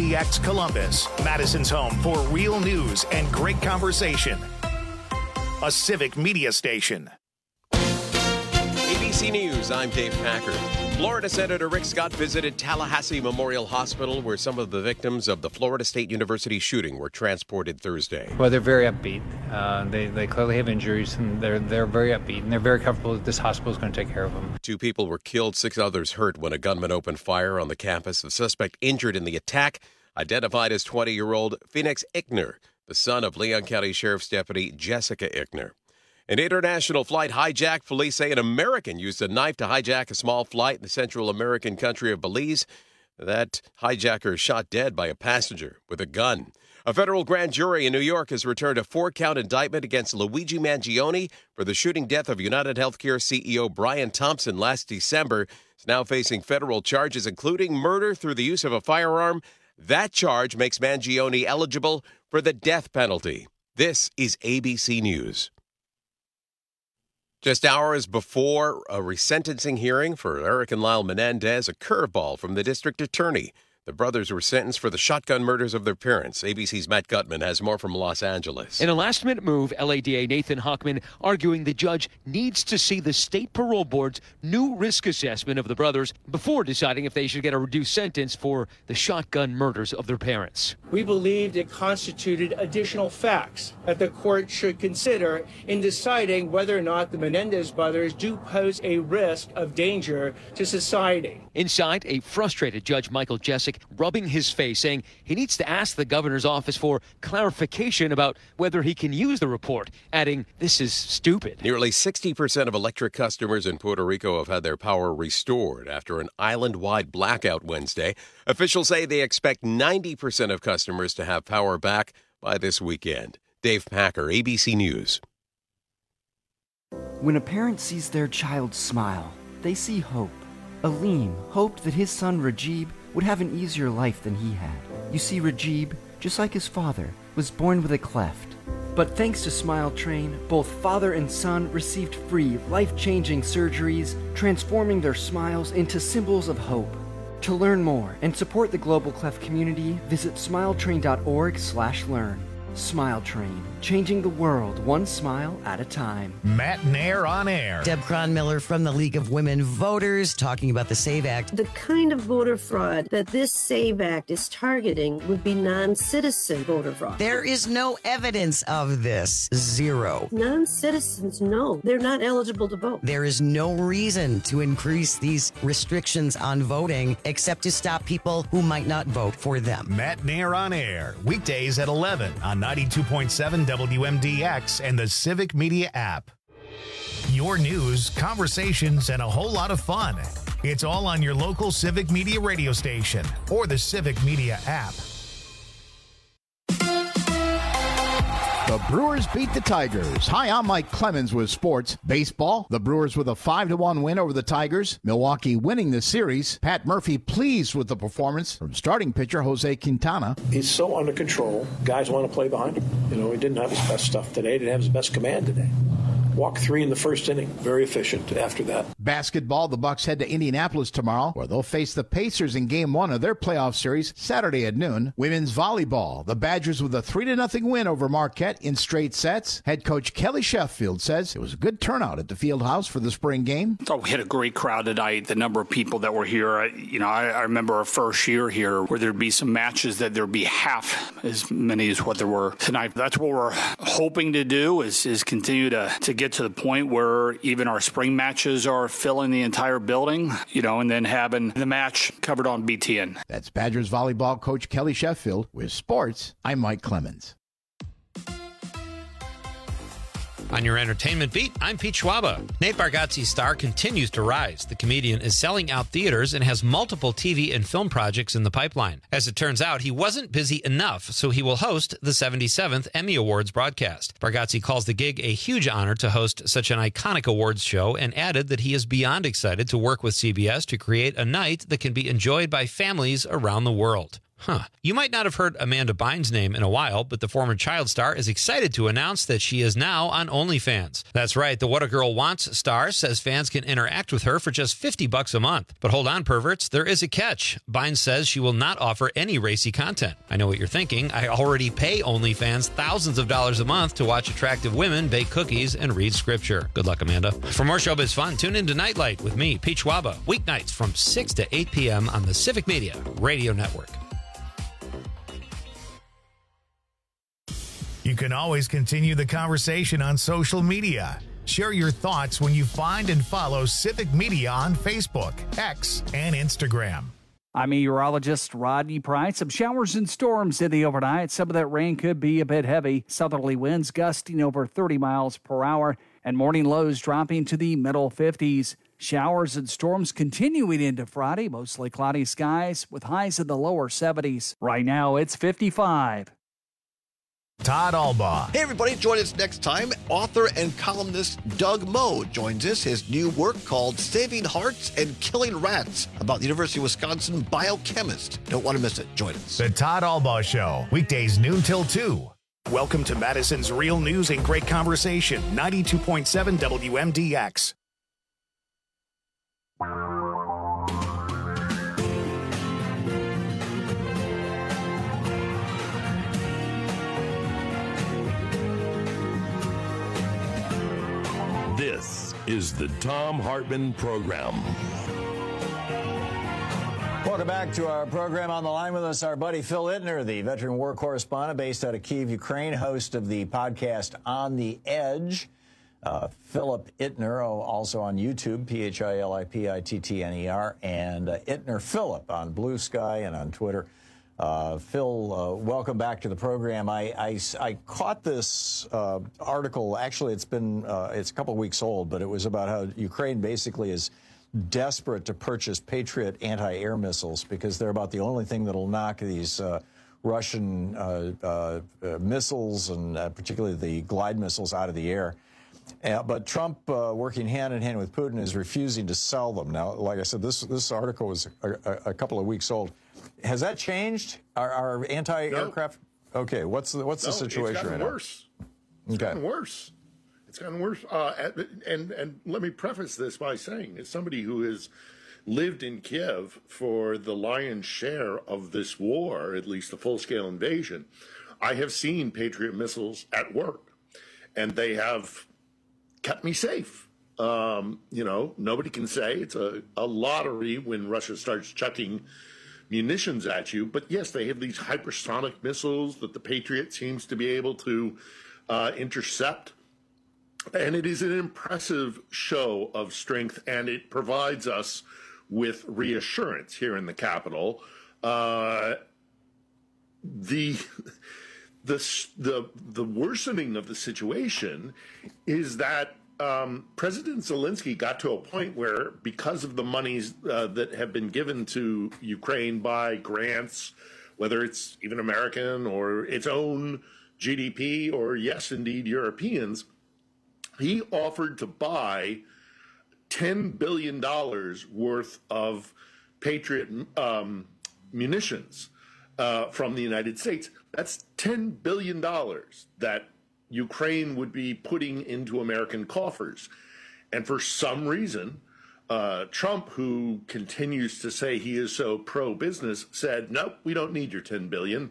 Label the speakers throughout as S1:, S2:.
S1: WMDX Columbus, Madison's home for real news and great conversation. A civic media station.
S2: ABC News, I'm Dave Packer. Florida Senator Rick Scott visited Tallahassee Memorial Hospital, where some of the victims of the Florida State University shooting were transported Thursday.
S3: Well, they're very upbeat. They clearly have injuries, and they're very upbeat, and they're very comfortable that this hospital is going to take care of them. 2
S2: people were killed, 6 others hurt when a gunman opened fire on the campus. The suspect injured in the attack, identified as 20-year-old Phoenix Ickner, the son of Leon County Sheriff's Deputy Jessica Ickner. An international flight hijacked. Police say an American used a knife to hijack a small flight in the Central American country of Belize. That hijacker is shot dead by a passenger with a gun. A federal grand jury in New York has returned a 4-count indictment against Luigi Mangione for the shooting death of United Healthcare CEO Brian Thompson last December. He's now facing federal charges, including murder through the use of a firearm. That charge makes Mangione eligible for the death penalty. This is ABC News. Just hours before a resentencing hearing for Eric and Lyle Menendez, a curveball from the district attorney. The brothers were sentenced for the shotgun murders of their parents. ABC's Matt Gutman has more from Los Angeles.
S4: In a last-minute move, LADA Nathan Hochman arguing the judge needs to see the state parole board's new risk assessment of the brothers before deciding if they should get a reduced sentence for the shotgun murders of their parents.
S5: We believed it constituted additional facts that the court should consider in deciding whether or not the Menendez brothers do pose a risk of danger to society.
S4: Inside, a frustrated Judge Michael Jessic rubbing his face, saying he needs to ask the governor's office for clarification about whether he can use the report, adding, "This is stupid."
S2: Nearly 60% of electric customers in Puerto Rico have had their power restored after an island-wide blackout Wednesday. Officials say they expect 90% of customers to have power back by this weekend. Dave Packer, ABC News.
S6: When a parent sees their child smile, they see hope. Aleem hoped that his son Rajib would have an easier life than he had. You see, Rajib, just like his father, was born with a cleft. But thanks to Smile Train, both father and son received free, life-changing surgeries, transforming their smiles into symbols of hope. To learn more and support the Global Cleft community, visit smiletrain.org/learn. Smile Train, changing the world one smile at a time.
S1: Matt Nair on air.
S7: Deb Cronmiller from the League of Women Voters talking about the SAVE Act.
S8: The kind of voter fraud that this SAVE Act is targeting would be non-citizen voter fraud.
S7: There is no evidence of this. Zero.
S8: Non-citizens, no, they're not eligible to vote.
S7: There is no reason to increase these restrictions on voting except to stop people who might not vote for them.
S1: Matt Nair on air, weekdays at 11 on 92.7 WMDX and the Civic Media app. Your news, conversations, and a whole lot of fun. It's all on your local Civic Media radio station or the Civic Media app.
S9: The Brewers beat the Tigers. Hi, I'm Mike Clemens with sports. Baseball, the Brewers with a 5-1 win over the Tigers. Milwaukee winning the series. Pat Murphy pleased with the performance from starting pitcher Jose Quintana.
S10: He's so under control. Guys want to play behind him. You know, he didn't have his best stuff today. Didn't have his best command today. Walked 3 in the first inning. Very efficient after that.
S9: Basketball, the Bucks head to Indianapolis tomorrow, where they'll face the Pacers in Game 1 of their playoff series Saturday at noon. Women's volleyball, the Badgers with a 3-0 win over Marquette in straight sets. Head coach Kelly Sheffield says it was a good turnout at the field house for the spring game.
S11: I thought we had a great crowd tonight. The number of people that were here, I remember our first year here where there'd be some matches that there'd be half as many as what there were tonight. That's what we're hoping to do is continue to get to the point where even our spring matches are filling the entire building, and then having the match covered on BTN.
S9: That's Badgers volleyball coach Kelly Sheffield. With sports, I'm Mike Clemens.
S12: On your entertainment beat, I'm Pete Schwaba. Nate Bargatze's star continues to rise. The comedian is selling out theaters and has multiple TV and film projects in the pipeline. As it turns out, he wasn't busy enough, so he will host the 77th Emmy Awards broadcast. Bargatze calls the gig a huge honor to host such an iconic awards show and added that he is beyond excited to work with CBS to create a night that can be enjoyed by families around the world. You might not have heard Amanda Bynes' name in a while, but the former child star is excited to announce that she is now on OnlyFans. That's right, the What a Girl Wants star says fans can interact with her for just $50 a month. But hold on, perverts, there is a catch. Bynes says she will not offer any racy content. I know what you're thinking. I already pay OnlyFans thousands of dollars a month to watch attractive women bake cookies and read scripture. Good luck, Amanda. For more showbiz fun, tune into Nightlight with me, Pete Schwaba, weeknights from 6 to 8 p.m. on the Civic Media Radio Network.
S1: You can always continue the conversation on social media. Share your thoughts when you find and follow Civic Media on Facebook, X, and Instagram.
S13: I'm meteorologist Rodney Price. Some showers and storms in the overnight. Some of that rain could be a bit heavy. Southerly winds gusting over 30 miles per hour, and morning lows dropping to the middle 50s. Showers and storms continuing into Friday. Mostly cloudy skies with highs in the lower 70s. Right now, it's 55.
S1: Todd Albaugh.
S14: Hey, everybody, join us next time. Author and columnist Doug Moe joins us. His new work called Saving Hearts and Killing Rats about the University of Wisconsin biochemist. Don't want to miss it. Join us.
S1: The Todd Albaugh Show, weekdays noon till 2. Welcome to Madison's Real News and Great Conversation, 92.7 WMDX.
S15: This is the Thom Hartmann Program.
S16: Welcome back to our program. On the line with us, our buddy Phil Ittner, the veteran war correspondent based out of Kyiv, Ukraine, host of the podcast On the Edge. Philip Ittner, also on YouTube, PhilipIttner, and Ittner Philip on Blue Sky and on Twitter. Phil, welcome back to the program. I caught this article. Actually, it's a couple of weeks old, but it was about how Ukraine basically is desperate to purchase Patriot anti-air missiles because they're about the only thing that'll knock these Russian missiles and particularly the glide missiles out of the air. But Trump, working hand in hand with Putin, is refusing to sell them. Now, like I said, this article was a couple of weeks old. Has that changed? Our anti-aircraft? No. Okay, what's the situation right now?
S17: It's gotten worse. It's gotten worse. And let me preface this by saying, as somebody who has lived in Kiev for the lion's share of this war, at least the full-scale invasion, I have seen Patriot missiles at work, and they have kept me safe. Nobody can say it's a lottery when Russia starts chucking munitions at you. But yes, they have these hypersonic missiles that the Patriot seems to be able to intercept. And it is an impressive show of strength, and it provides us with reassurance here in the Capitol. The worsening of the situation is that President Zelensky got to a point where, because of the monies that have been given to Ukraine by grants, whether it's even American or its own GDP or, yes, indeed, Europeans, he offered to buy $10 billion worth of Patriot munitions from the United States. That's $10 billion that Ukraine would be putting into American coffers. And for some reason, Trump, who continues to say he is so pro-business, said, nope, we don't need your $10 billion,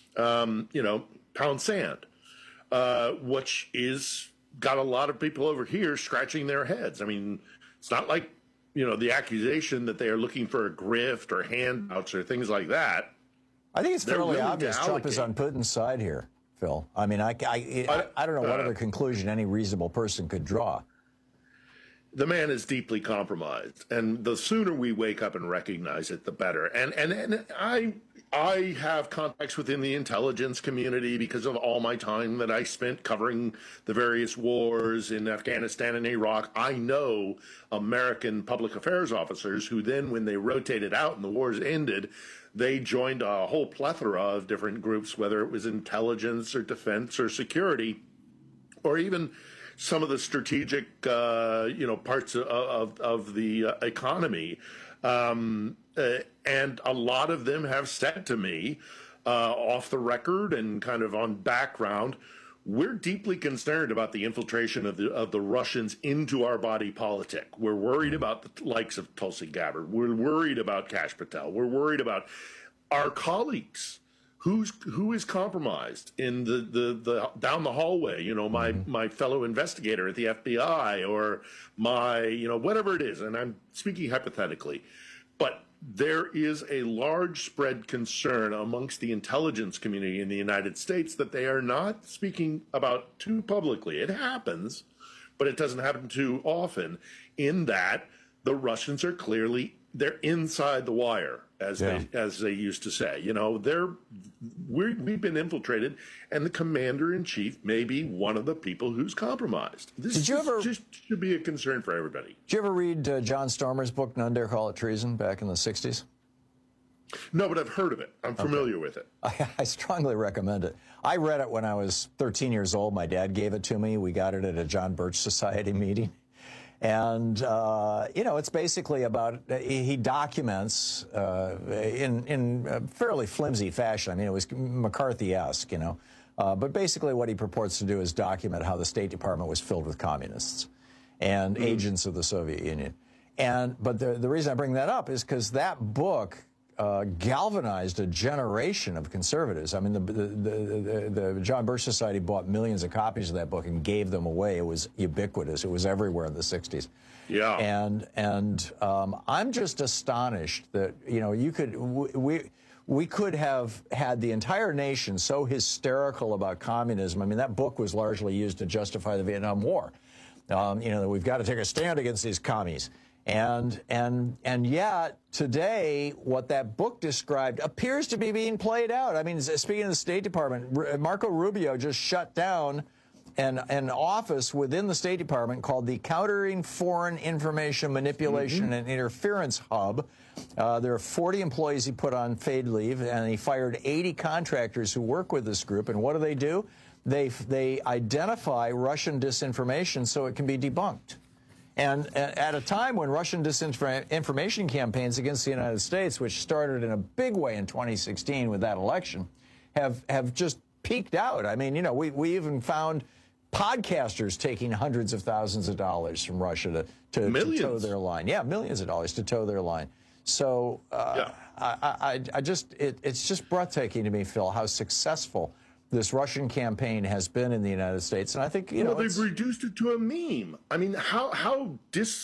S17: pound sand, which is got a lot of people over here scratching their heads. I mean, it's not like, the accusation that they are looking for a grift or handouts or things like that.
S16: I think it's fairly obvious Trump is on Putin's side here, Phil. I mean, I don't know what other conclusion any reasonable person could draw.
S17: The man is deeply compromised, and the sooner we wake up and recognize it, the better. And I have contacts within the intelligence community because of all my time that I spent covering the various wars in Afghanistan and Iraq. I know American public affairs officers who then, when they rotated out and the wars ended, they joined a whole plethora of different groups, whether it was intelligence or defense or security, or even some of the strategic, parts of the economy. And a lot of them have said to me, off the record and kind of on background, we're deeply concerned about the infiltration of the Russians into our body politic. We're worried about the likes of Tulsi Gabbard. We're worried about Kash Patel. We're worried about our colleagues. Who is compromised in the down the hallway? You know, my fellow investigator at the FBI, or my, you know, whatever it is. And I'm speaking hypothetically, but there is a large spread concern amongst the intelligence community in the United States that they are not speaking about too publicly. It happens, but it doesn't happen too often, in that the Russians are they're inside the wire, as they used to say. You know, we've been infiltrated, and the commander-in-chief may be one of the people who's compromised. This just should be a concern for everybody.
S16: Did you ever read John Stormer's book, None Dare Call It Treason, back in the 60s?
S17: No, but I've heard of it. I'm familiar with it.
S16: I strongly recommend it. I read it when I was 13 years old. My dad gave it to me. We got it at a John Birch Society meeting. And, you know, it's basically about, he documents in fairly flimsy fashion. I mean, it was McCarthy-esque, you know. But basically what he purports to do is document how the State Department was filled with communists and agents of the Soviet Union. But the reason I bring that up is because that book galvanized a generation of conservatives. I mean, the John Birch Society bought millions of copies of that book and gave them away. It was ubiquitous. It was everywhere in the 60s.
S17: Yeah.
S16: And I'm just astonished that, you know, we could have had the entire nation so hysterical about communism. I mean, that book was largely used to justify the Vietnam War. You know, that we've got to take a stand against these commies. And yet, today, what that book described appears to be being played out. I mean, speaking of the State Department, Marco Rubio just shut down an office within the State Department called the Countering Foreign Information Manipulation and Interference Hub. There are 40 employees he put on paid leave, and he fired 80 contractors who work with this group. And what do? They identify Russian disinformation so it can be debunked. And at a time when Russian disinformation campaigns against the United States, which started in a big way in 2016 with that election, have just peaked out. I mean, you know, we even found podcasters taking hundreds of thousands of dollars from Russia to toe their line. Yeah, millions of dollars to toe their line. So it's just breathtaking to me, Phil, how successful this Russian campaign has been in the United States. And I think, you know,
S17: they've reduced it to a meme. I mean, how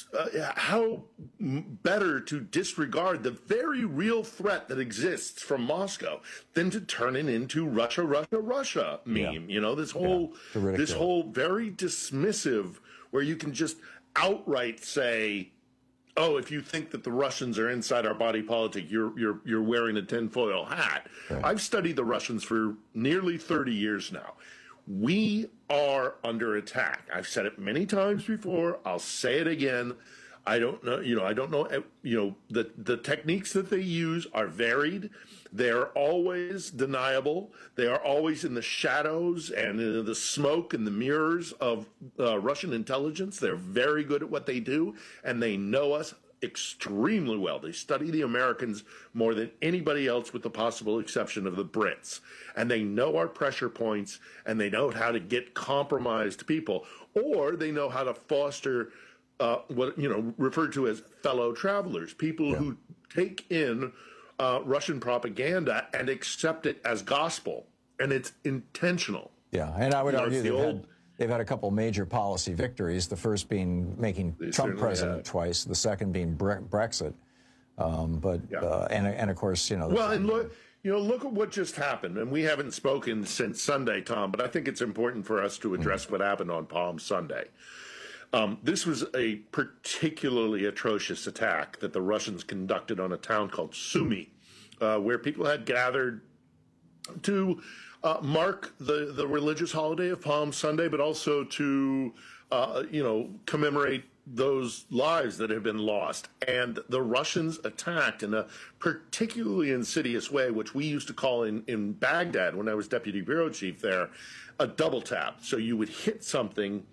S17: better to disregard the very real threat that exists from Moscow than to turn it into Russia meme. Yeah. You know, this whole very dismissive, where you can just outright say, oh, if you think that the Russians are inside our body politic, you're wearing a tinfoil hat. Right. I've studied the Russians for nearly 30 years now. We are under attack. I've said it many times before. I'll say it again. I don't know, the techniques that they use are varied. They're always deniable. They are always in the shadows and in the smoke and the mirrors of Russian intelligence. They're very good at what they do, and they know us extremely well. They study the Americans more than anybody else, with the possible exception of the Brits. And they know our pressure points, and they know how to get compromised people, or they know how to foster what referred to as fellow travelers, people who take in Russian propaganda and accept it as gospel, and it's intentional.
S16: Yeah, and I would argue they've had a couple major policy victories. The first being making Trump president twice, the second being Brexit. And of course, you know.
S17: Well, and look at what just happened, and we haven't spoken since Sunday, Tom. But I think it's important for us to address what happened on Palm Sunday. This was a particularly atrocious attack that the Russians conducted on a town called Sumy, where people had gathered to mark the religious holiday of Palm Sunday, but also to, commemorate those lives that have been lost. And the Russians attacked in a particularly insidious way, which we used to call in Baghdad, when I was deputy bureau chief there, a double tap. So you would hit something,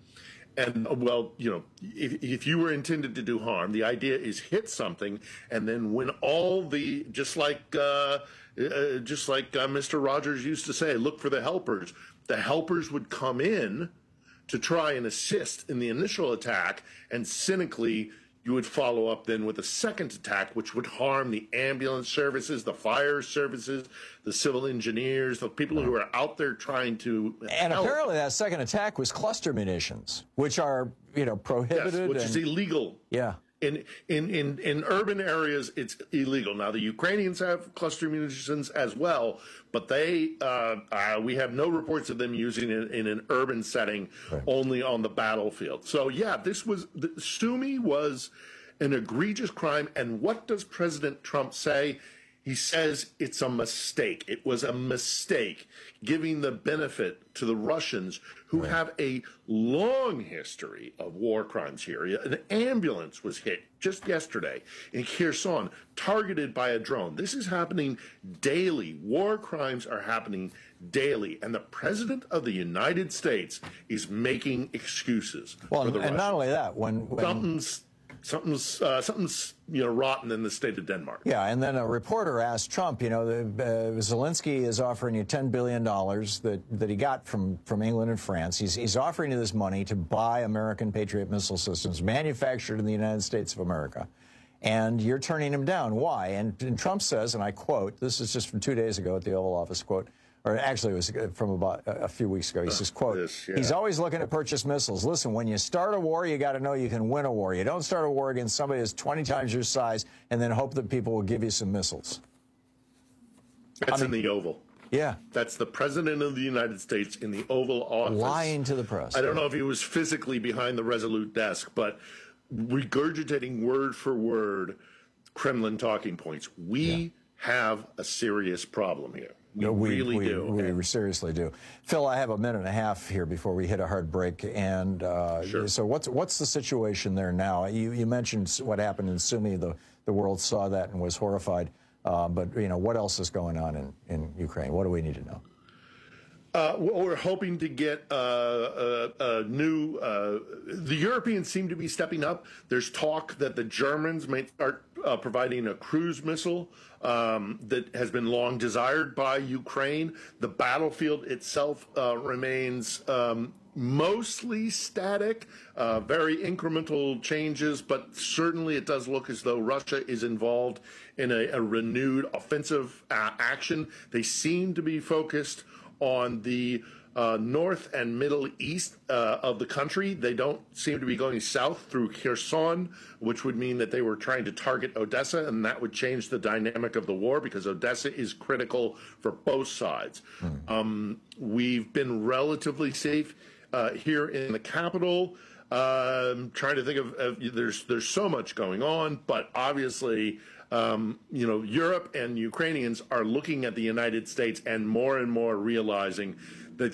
S17: And, well, you know, if you were intended to do harm, the idea is hit something, and then when all the, just like Mr. Rogers used to say, look for the helpers would come in to try and assist in the initial attack, and cynically you would follow up then with a second attack, which would harm the ambulance services, the fire services, the civil engineers, the people who are out there trying to
S16: And
S17: help.
S16: apparently that second attack was cluster munitions, which are, prohibited.
S17: Yes, which is illegal.
S16: Yeah.
S17: In urban areas, it's illegal. Now, the Ukrainians have cluster munitions as well, but we have no reports of them using it in an urban setting, only on the battlefield. So, yeah, Sumy was an egregious crime. And what does President Trump say? He says it's a mistake. It was a mistake, giving the benefit to the Russians, who have a long history of war crimes here. An ambulance was hit just yesterday in Kherson, targeted by a drone. This is happening daily. War crimes are happening daily. And the President of the United States is making excuses for the Russians.
S16: And not only that, when
S17: something's rotten in the state of Denmark.
S16: Yeah, and then a reporter asked Trump, Zelensky is offering you $10 billion that he got from England and France. He's offering you this money to buy American Patriot missile systems manufactured in the United States of America, and you're turning him down. Why? And Trump says, and I quote, this is just from 2 days ago at the Oval Office, quote, or actually it was from about a few weeks ago. He says, quote, he's always looking to purchase missiles. Listen, when you start a war, you got to know you can win a war. You don't start a war against somebody that's 20 times your size and then hope that people will give you some missiles.
S17: That's in the Oval.
S16: Yeah.
S17: That's the President of the United States in the Oval Office.
S16: Lying to the press.
S17: I don't know if he was physically behind the Resolute desk, but regurgitating word for word Kremlin talking points. We have a serious problem here. We really do.
S16: We seriously do. Phil, I have a minute and a half here before we hit a hard break. And so what's the situation there now? You mentioned what happened in Sumy. The world saw that and was horrified. But, what else is going on in Ukraine? What do we need to know?
S17: We're hoping to get a new. The Europeans seem to be stepping up. There's talk that the Germans may start providing a cruise missile that has been long desired by Ukraine. The battlefield itself remains mostly static, very incremental changes, but certainly it does look as though Russia is involved in a renewed offensive action. They seem to be focused on the north and middle east of the country. They don't seem to be going south through Kherson, which would mean that they were trying to target Odessa, and that would change the dynamic of the war because Odessa is critical for both sides. We've been relatively safe here in the capital. Trying to think of there's so much going on, but obviously Europe and Ukrainians are looking at the United States and more realizing that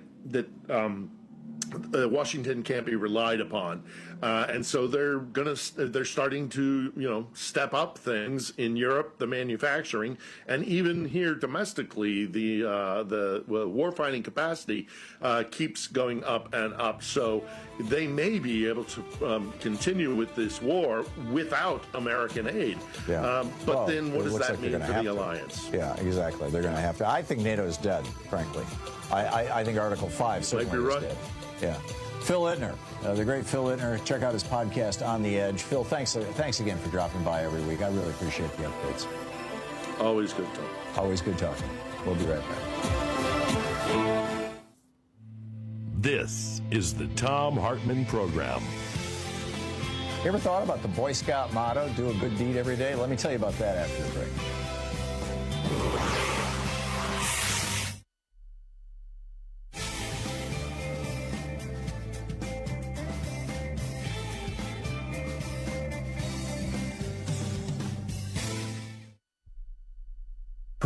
S17: Washington can't be relied upon, and so they're starting to step up things in Europe, the manufacturing, and even here domestically, the warfighting capacity keeps going up and up. So they may be able to continue with this war without American aid. But then what does that mean for the alliance?
S16: Yeah, exactly. They're going to have to. I think NATO is dead, frankly. I think Article 5 certainly is dead. Yeah. Phil Ittner, the great Phil Ittner. Check out his podcast, On the Edge. Phil, thanks again for dropping by every week. I really appreciate the updates.
S17: Always good talking.
S16: Always good talking. We'll be right back.
S15: This is the Thom Hartmann Program.
S16: You ever thought about the Boy Scout motto, do a good deed every day? Let me tell you about that after the break.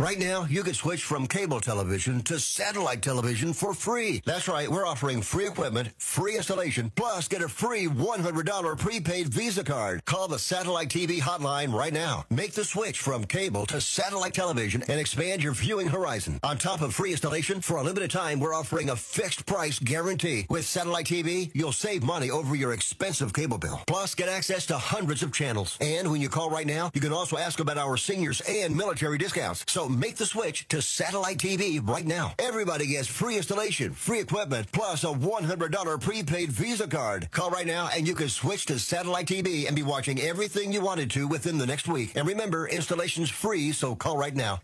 S18: Right now, you can switch from cable television to satellite television for free. That's right, we're offering free equipment, free installation, plus get a free $100 prepaid Visa card. Call the Satellite TV hotline right now. Make the switch from cable to satellite television and expand your viewing horizon. On top of free installation, for a limited time, we're offering a fixed price guarantee. With Satellite TV, you'll save money over your expensive cable bill. Plus, get access to hundreds of channels. And when you call right now, you can also ask about our seniors and military discounts. So make the switch to Satellite TV right now. Everybody gets free installation, free equipment, plus a $100 prepaid Visa card. Call right now and you can switch to Satellite TV and be watching everything you wanted to within the next week. And remember, installation's free, so call right now.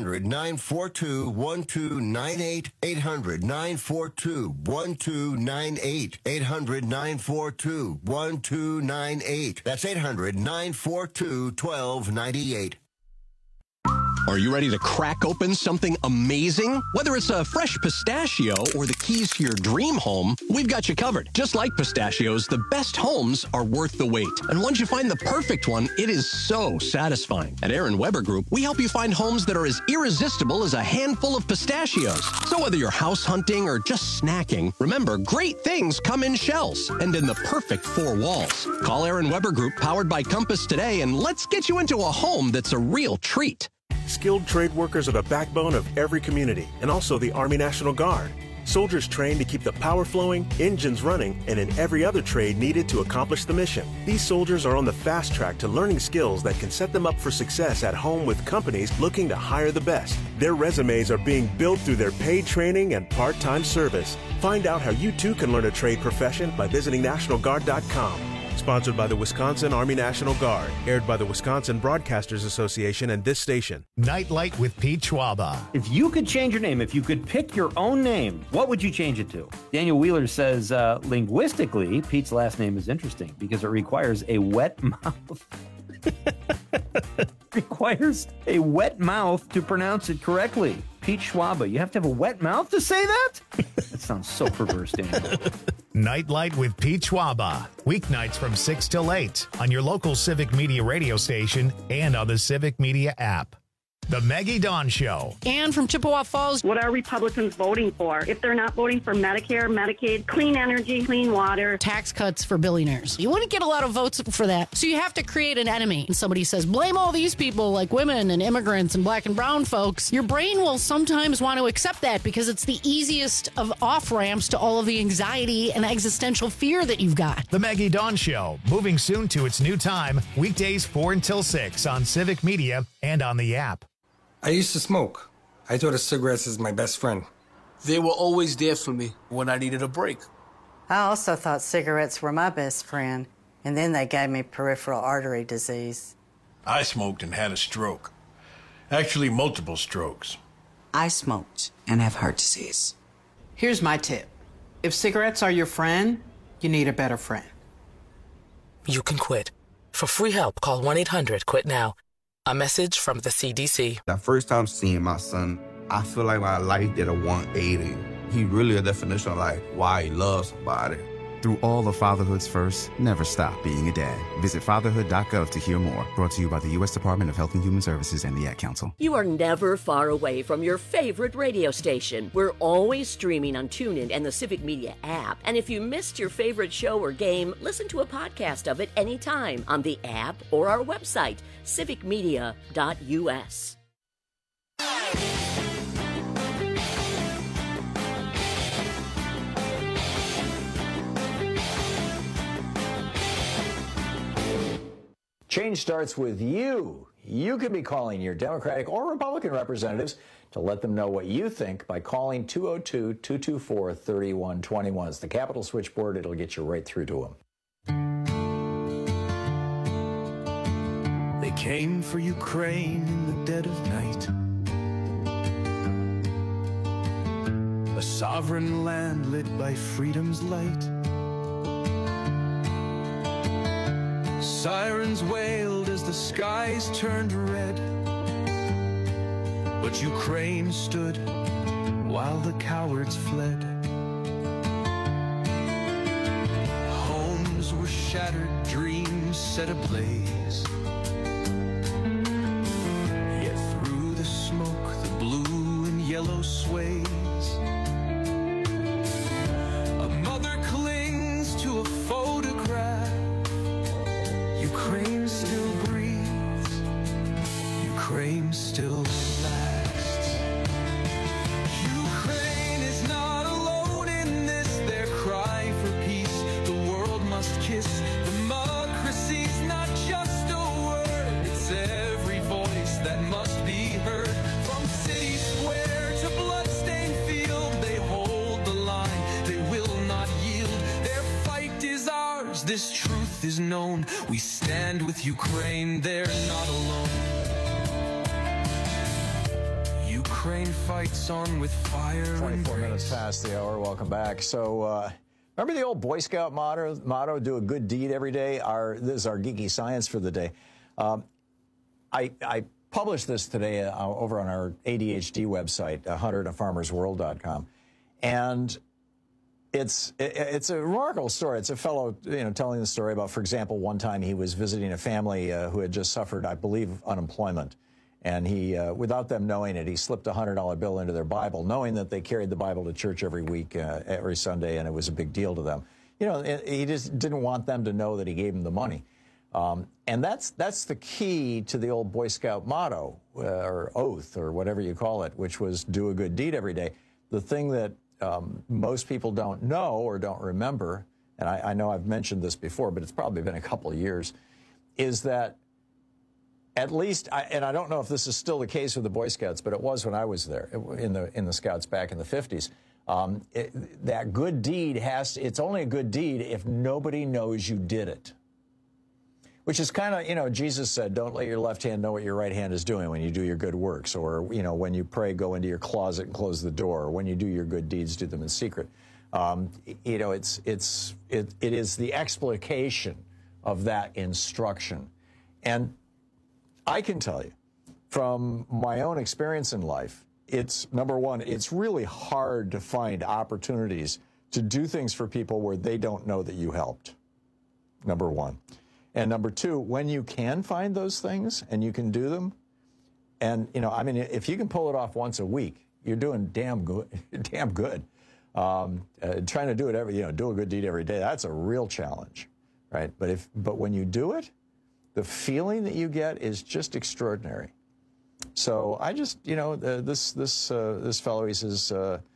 S18: 800-942-1298. 800-942-1298. 800-942-1298. That's 800-942-1298.
S19: Are you ready to crack open something amazing? Whether it's a fresh pistachio or the keys to your dream home, we've got you covered. Just like pistachios, the best homes are worth the wait. And once you find the perfect one, it is so satisfying. At Aaron Weber Group, we help you find homes that are as irresistible as a handful of pistachios. So whether you're house hunting or just snacking, remember, great things come in shells and in the perfect 4 walls. Call Aaron Weber Group, powered by Compass, today, and let's get you into a home that's a real treat.
S15: Skilled trade workers are the backbone of every community, and also the Army National Guard. Soldiers trained to keep the power flowing, engines running, and in every other trade needed to accomplish the mission. These soldiers are on the fast track to learning skills that can set them up for success at home with companies looking to hire the best. Their resumes are being built through their paid training and part-time service. Find out how you too can learn a trade profession by visiting NationalGuard.com. Sponsored by the Wisconsin Army National Guard. Aired by the Wisconsin Broadcasters Association and this station.
S1: Nightlight with Pete Schwaba.
S20: If you could change your name, if you could pick your own name, what would you change it to? Daniel Wheeler says, linguistically, Pete's last name is interesting because it requires a wet mouth. Requires a wet mouth to pronounce it correctly. Pete Schwaba. You have to have a wet mouth to say that? That sounds so perverse, Daniel.
S1: Nightlight with Pete Schwaba. Weeknights from 6 till 8 on your local Civic Media radio station and on the Civic Media app. The Maggie Dawn Show.
S21: Ann from Chippewa Falls.
S22: What are Republicans voting for? If they're not voting for Medicare, Medicaid, clean energy, clean water.
S21: Tax cuts for billionaires. You wouldn't get a lot of votes for that. So you have to create an enemy. And somebody says, blame all these people like women and immigrants and black and brown folks. Your brain will sometimes want to accept that because it's the easiest of off-ramps to all of the anxiety and existential fear that you've got.
S1: The Maggie Dawn Show. Moving soon to its new time. Weekdays 4 until 6 on Civic Media and on the app.
S23: I used to smoke. I thought of cigarettes as my best friend.
S24: They were always there for me when I needed a break.
S25: I also thought cigarettes were my best friend, and then they gave me peripheral artery disease.
S26: I smoked and had a stroke. Actually, multiple strokes.
S27: I smoked and have heart disease. Here's my tip. If cigarettes are your friend, you need a better friend.
S28: You can quit. For free help, call 1-800-QUIT-NOW. A message from the CDC.
S29: The first time seeing my son, I feel like my life did a 180. He really a definition of like why he loves somebody.
S30: Through all of fatherhood's first, never stop being a dad. Visit fatherhood.gov to hear more. Brought to you by the U.S. Department of Health and Human Services and the Ad Council.
S31: You are never far away from your favorite radio station. We're always streaming on TuneIn and the Civic Media app. And if you missed your favorite show or game, listen to a podcast of it anytime on the app or our website, civicmedia.us.
S16: Change starts with you. You could be calling your Democratic or Republican representatives to let them know what you think by calling 202-224-3121. It's the Capitol switchboard. It'll get you right through to them.
S32: They came for Ukraine in the dead of night. A sovereign land lit by freedom's light. Sirens wailed as the skies turned red, but Ukraine stood while the cowards fled. Homes were shattered, dreams set ablaze. Yet through the smoke yellow sways. A mother clings to a photograph. Ukraine still breathes. Ukraine still lasts. Ukraine is not alone in this. Their cry for peace, the world must kiss. Democracy's not just a word, it's every voice that must be heard. From city square to bloodstained field, they hold the line, they will not yield. Their fight is ours, this truth is known. We stand with Ukraine, they're not alone. Ukraine fights on with fire.
S16: 24 minutes past the hour. Welcome back. So, remember the old Boy Scout motto, do a good deed every day? This is our geeky science for the day. I published this today over on our ADHD website, hunter@farmersworld.com. And it's a remarkable story. It's a fellow, telling the story about, for example, one time he was visiting a family who had just suffered, I believe, unemployment. And he, without them knowing it, he slipped a $100 bill into their Bible, knowing that they carried the Bible to church every week, every Sunday, and it was a big deal to them. He just didn't want them to know that he gave them the money. And that's the key to the old Boy Scout motto, or oath, or whatever you call it, which was do a good deed every day. The thing that most people don't know or don't remember, and I know I've mentioned this before, but it's probably been a couple of years, is that at least, and I don't know if this is still the case with the Boy Scouts, but it was when I was there in the Scouts back in the 50s. That good deed it's only a good deed if nobody knows you did it. Which is kind of, Jesus said, don't let your left hand know what your right hand is doing when you do your good works. Or, when you pray, go into your closet and close the door. Or when you do your good deeds, do them in secret. It is the explication of that instruction. And I can tell you, from my own experience in life, it's, number one, it's really hard to find opportunities to do things for people where they don't know that you helped, number one. And number two, when you can find those things and you can do them, and, if you can pull it off once a week, you're doing damn good. Trying to do it do a good deed every day, that's a real challenge, right? But when you do it, the feeling that you get is just extraordinary. So I just, this fellow, he says,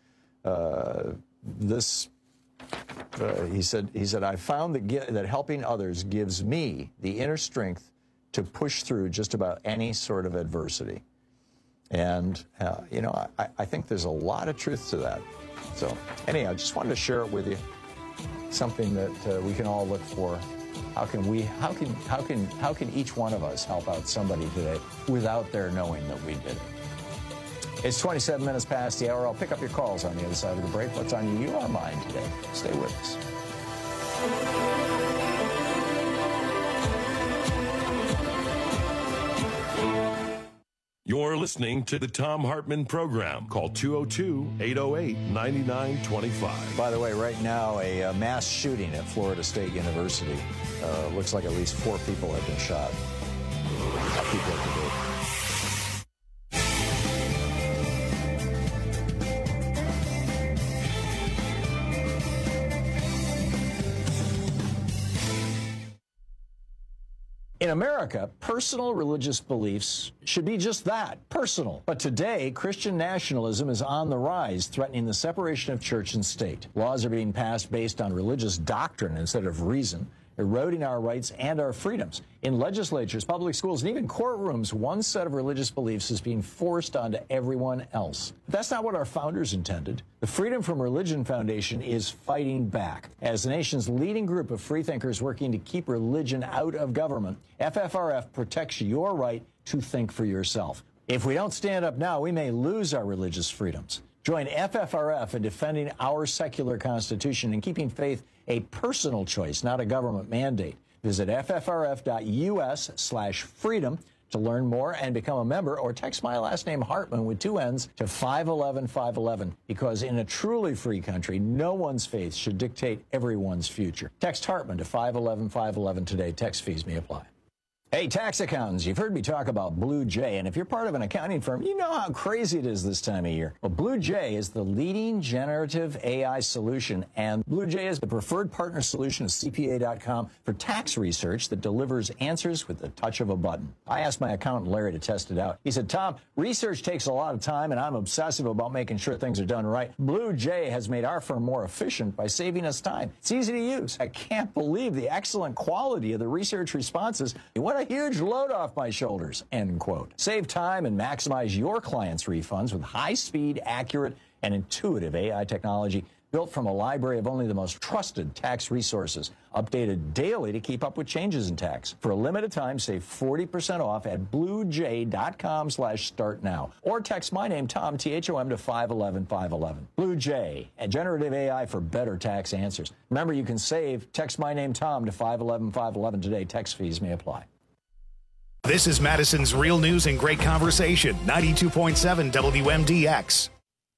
S16: he said, I found that helping others gives me the inner strength to push through just about any sort of adversity. And, I think there's a lot of truth to that. So anyhow, I just wanted to share it with you. Something that we can all look for. How can each one of us help out somebody today without their knowing that we did it? It's 27 minutes past the hour. I'll pick up your calls on the other side of the break. What's on your mind today? Stay with us.
S2: You're listening to the Thom Hartmann Program. Call 202-808-9925.
S16: By the way, right now, a mass shooting at Florida State University. Looks like at least 4 people have been shot. People have been dead. In America, personal religious beliefs should be just that, personal. But today, Christian nationalism is on the rise, threatening the separation of church and state. Laws are being passed based on religious doctrine instead of reason, eroding our rights and our freedoms. In legislatures, public schools, and even courtrooms, one set of religious beliefs is being forced onto everyone else. But that's not what our founders intended. The Freedom from Religion Foundation is fighting back. As the nation's leading group of freethinkers working to keep religion out of government, FFRF protects your right to think for yourself. If we don't stand up now, we may lose our religious freedoms. Join FFRF in defending our secular constitution and keeping faith a personal choice, not a government mandate. Visit ffrf.us/freedom to learn more and become a member, or text my last name Hartmann with 2 N's to 511-511, because in a truly free country, no one's faith should dictate everyone's future. Text Hartmann to 511-511 today. Text fees may apply. Hey, tax accountants, you've heard me talk about Blue Jay, and if you're part of an accounting firm, you know how crazy it is this time of year. Well, Blue Jay is the leading generative AI solution, and Blue Jay is the preferred partner solution of CPA.com for tax research that delivers answers with the touch of a button. I asked my accountant, Larry, to test it out. He said, Tom, research takes a lot of time, and I'm obsessive about making sure things are done right. Blue Jay has made our firm more efficient by saving us time. It's easy to use. I can't believe the excellent quality of the research responses. What a huge load off my shoulders, end quote. Save time and maximize your clients' refunds with high-speed, accurate, and intuitive AI technology built from a library of only the most trusted tax resources, updated daily to keep up with changes in tax. For a limited time, save 40% off at bluejay.com/start now. Or text my name, Tom, T-H-O-M, to 511-511. Blue Jay, a generative AI for better tax answers. Remember, you can save. Text my name, Tom, to 511-511 today. Text fees may apply.
S1: This is Madison's Real News and Great Conversation, 92.7 WMDX.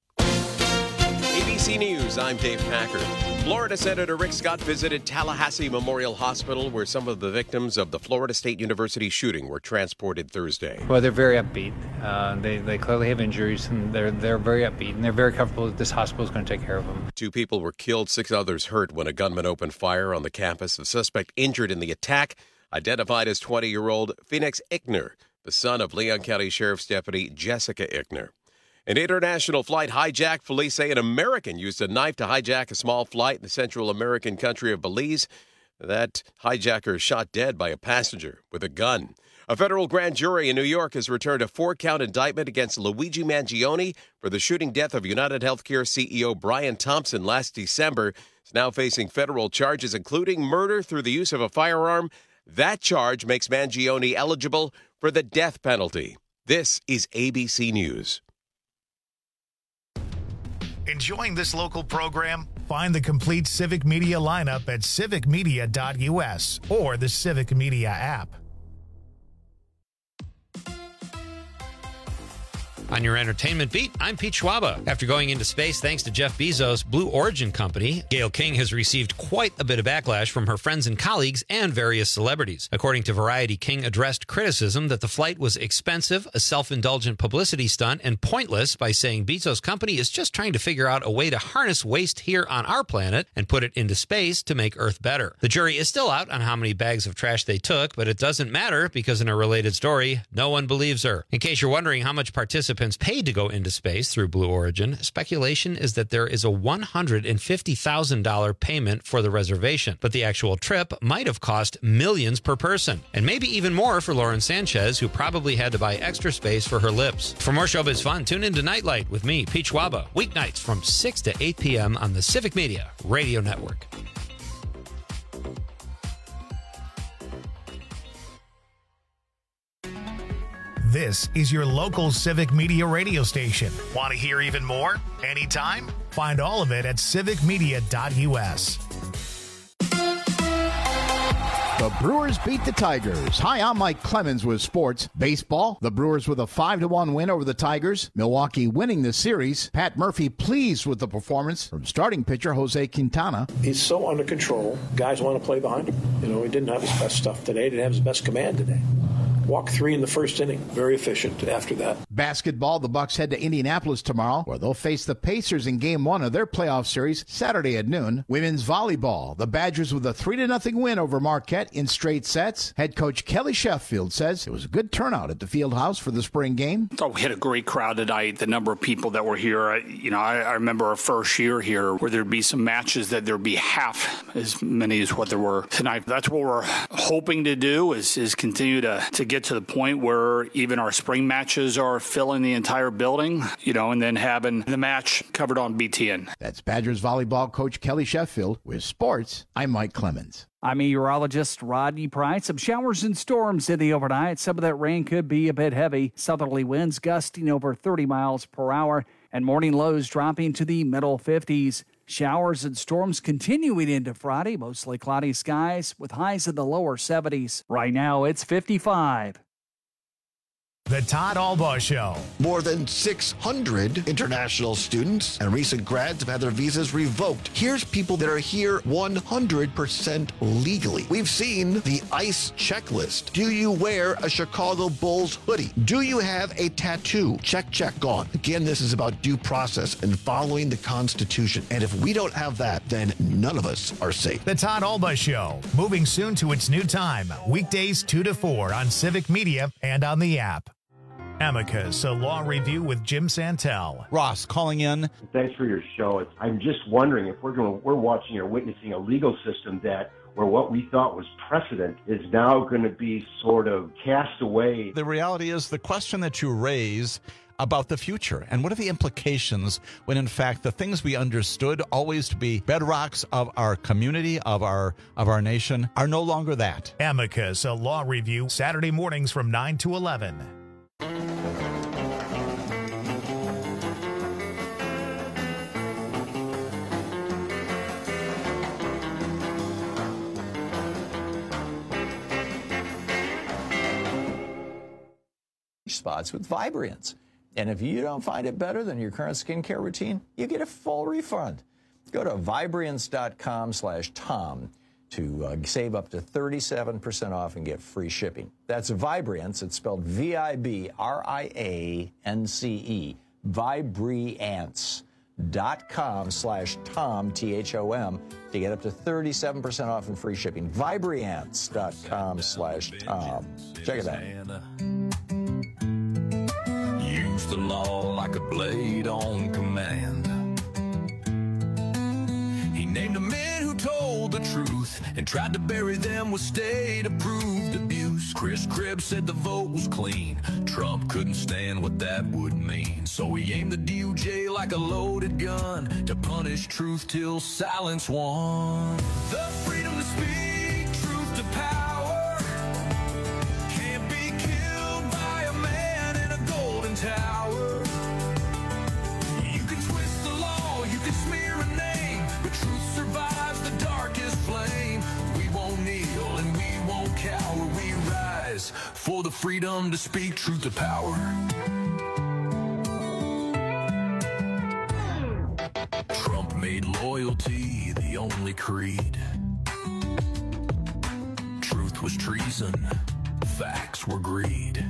S3: ABC News, I'm Dave Packard. Florida Senator Rick Scott visited Tallahassee Memorial Hospital, where some of the victims of the Florida State University shooting were transported Thursday.
S4: Well, they're very upbeat. They clearly have injuries, and they're very upbeat, and they're very comfortable that this hospital is going to take care of them. 2
S3: people were killed, 6 others hurt when a gunman opened fire on the campus. The suspect injured in the attack, identified as 20-year-old Phoenix Ickner, the son of Leon County Sheriff's Deputy Jessica Ickner. An international flight hijacked. Police say an American used a knife to hijack a small flight in the Central American country of Belize. That hijacker shot dead by a passenger with a gun. A federal grand jury in New York has returned a 4-count indictment against Luigi Mangione for the shooting death of United Healthcare CEO Brian Thompson last December. He's now facing federal charges, including murder through the use of a firearm. That charge makes Mangione eligible for the death penalty. This is ABC News.
S1: Enjoying this local program? Find the complete Civic Media lineup at civicmedia.us or the Civic Media app.
S5: On your entertainment beat, I'm Pete Schwaba. After going into space thanks to Jeff Bezos' Blue Origin company, Gayle King has received quite a bit of backlash from her friends and colleagues and various celebrities. According to Variety, King addressed criticism that the flight was expensive, a self-indulgent publicity stunt, and pointless by saying Bezos' company is just trying to figure out a way to harness waste here on our planet and put it into space to make Earth better. The jury is still out on how many bags of trash they took, but it doesn't matter because in a related story, no one believes her. In case you're wondering how much participants paid to go into space through Blue Origin, speculation is that there is a $150,000 payment for the reservation, but the actual trip might have cost millions per person, and maybe even more for Lauren Sanchez, who probably had to buy extra space for her lips. For more showbiz fun, tune into Nightlight with me, Pete Schwaba, weeknights from 6 to 8 p.m. on the Civic Media Radio Network.
S1: This is your local Civic Media radio station. Want to hear even more? Anytime? Find all of it at civicmedia.us.
S6: The Brewers beat the Tigers. Hi, I'm Mike Clemens with sports. Baseball, the Brewers with a 5-1 win over the Tigers. Milwaukee winning the series. Pat Murphy pleased with the performance from starting pitcher Jose Quintana.
S7: He's so under control. Guys want to play behind him. You know, he didn't have his best stuff today. He didn't have his best command today. Walked 3 in the first inning. Very efficient after that.
S6: Basketball, the Bucks head to Indianapolis tomorrow, where they'll face the Pacers in Game 1 of their playoff series Saturday at noon. Women's volleyball, the Badgers with a 3-0 win over Marquette in straight sets. Head coach Kelly Sheffield says it was a good turnout at the field house for the spring game.
S8: I thought we had a great crowd tonight. The number of people that were here, I remember our first year here where there'd be some matches that there'd be half as many as what there were tonight. That's what we're hoping to do is continue to get to the point where even our spring matches are filling the entire building, and then having the match covered on BTN.
S6: That's Badgers volleyball coach Kelly Sheffield. With sports, I'm Mike Clemens.
S9: I'm meteorologist Rodney Price. Some showers and storms in the overnight. Some of that rain could be a bit heavy. Southerly winds gusting over 30 miles per hour and morning lows dropping to the middle 50s. Showers and storms continuing into Friday, mostly cloudy skies with highs in the lower 70s. Right now, it's 55.
S1: The Todd Albaugh Show.
S10: More than 600 international students and recent grads have had their visas revoked. Here's people that are here 100% legally. We've seen the ICE checklist. Do you wear a Chicago Bulls hoodie? Do you have a tattoo? Check, check, gone. Again, this is about due process and following the Constitution. And if we don't have that, then none of us are safe.
S1: The Todd Albaugh Show, moving soon to its new time. Weekdays 2 to 4 on Civic Media and on the app. Amicus, a law review with Jim Santel.
S11: Ross calling in.
S12: Thanks for your show. I'm just wondering if we're watching or witnessing a legal system where what we thought was precedent is now going to be sort of cast away.
S11: The reality is the question that you raise about the future and what are the implications when in fact the things we understood always to be bedrocks of our community, of our nation, are no longer that.
S1: Amicus, a law review, Saturday mornings from 9 to 11.
S16: Spots with Vibriance. And if you don't find it better than your current skincare routine, you get a full refund. Go to Vibriance.com/Tom to save up to 37% off and get free shipping. That's Vibriance. It's spelled Vibriance. Vibriance.com/Tom, THOM, to get up to 37% off and free shipping. Vibriance.com/Tom. Check it out.
S32: Use the law like a blade on command. He named the men who told the truth and tried to bury them with state-approved abuse. Chris Cribb said the vote was clean. Trump couldn't stand what that would mean. So he aimed the DOJ like a loaded gun to punish truth till silence won. The freedom to speak, truth to power, can't be killed by a man in a golden tower. You can twist the law, you can smear a name, but truth survives the darkest flame. We won't kneel and we won't cower. We rise for the freedom to speak, truth to power. Trump made loyalty the only creed. Truth was treason, facts were greed.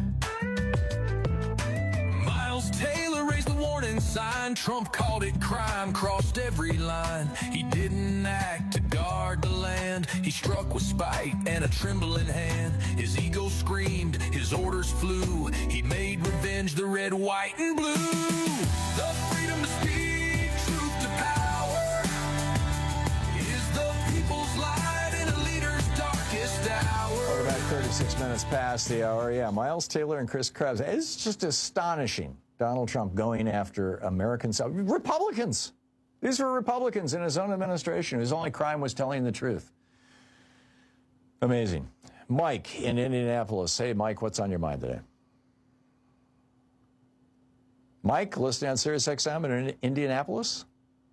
S32: Miles Taylor raised the warning sign. Trump called it crime, crossed every line. He didn't act to guard the land. He struck with spite and a trembling hand. His ego screamed, his orders flew. He made revenge the red, white, and blue. The freedom to speak, truth to power, is the people's light in a leader's darkest hour.
S16: Welcome back, 36 minutes past the hour. Yeah, Miles Taylor and Chris Krebs. It's just astonishing. Donald Trump going after Americans, Republicans. These were Republicans in his own administration whose only crime was telling the truth. Amazing. Mike in Indianapolis. Hey, Mike, what's on your mind today? Mike, listening on Sirius XM in Indianapolis?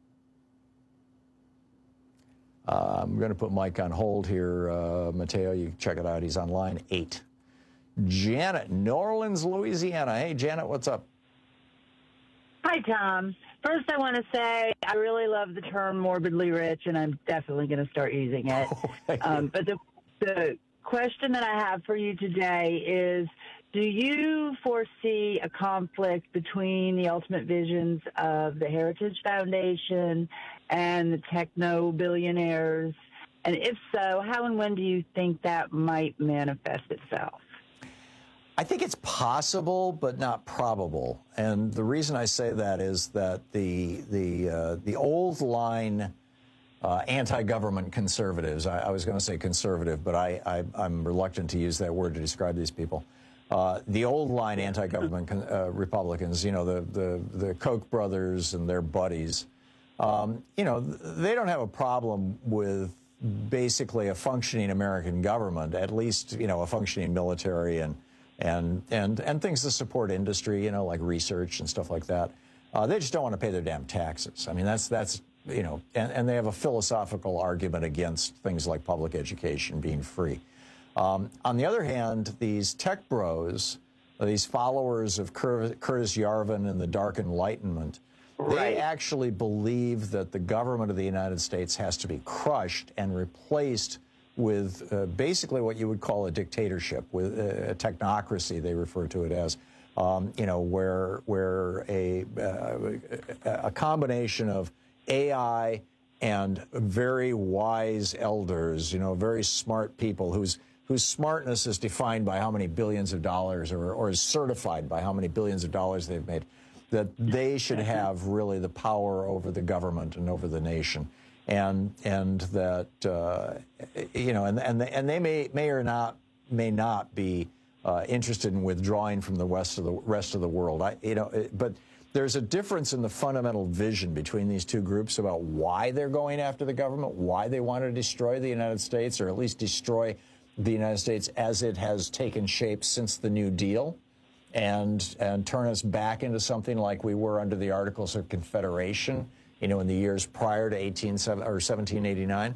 S16: I'm going to put Mike on hold here. Mateo, you check it out. He's on line 8. Janet, New Orleans, Louisiana. Hey, Janet, what's up?
S13: Hi, Tom. First, I want to say I really love the term morbidly rich, and I'm definitely going to start using it. But the question that I have for you today is, do you foresee a conflict between the ultimate visions of the Heritage Foundation and the techno-billionaires? And if so, how and when do you think that might manifest itself?
S16: I think it's possible, but not probable. And the reason I say that is that the old line anti-government conservatives, I was going to say conservative, but I'm reluctant to use that word to describe these people. The old line anti-government Republicans, you know, the Koch brothers and their buddies, you know, they don't have a problem with basically a functioning American government, at least, you know, a functioning military and things that support industry, you know, like research and stuff like that. They just don't want to pay their damn taxes. I mean, that's you know, and they have a philosophical argument against things like public education being free. On the other hand, these tech bros these followers of Curtis Yarvin and the Dark Enlightenment, they actually believe that the government of the United States has to be crushed and replaced with basically what you would call a dictatorship, with a technocracy, they refer to it as, where a combination of AI and very wise elders, very smart people whose smartness is defined by how many billions of dollars or is certified by how many billions of dollars they've made, that they should have really the power over the government and over the nation. And that, and they may or may not be interested in withdrawing from the rest of the world. But there's a difference in the fundamental vision between these two groups about why they're going after the government, why they want to destroy the United States, or at least destroy the United States as it has taken shape since the New Deal, and turn us back into something like we were under the Articles of Confederation, in the years prior to 1789.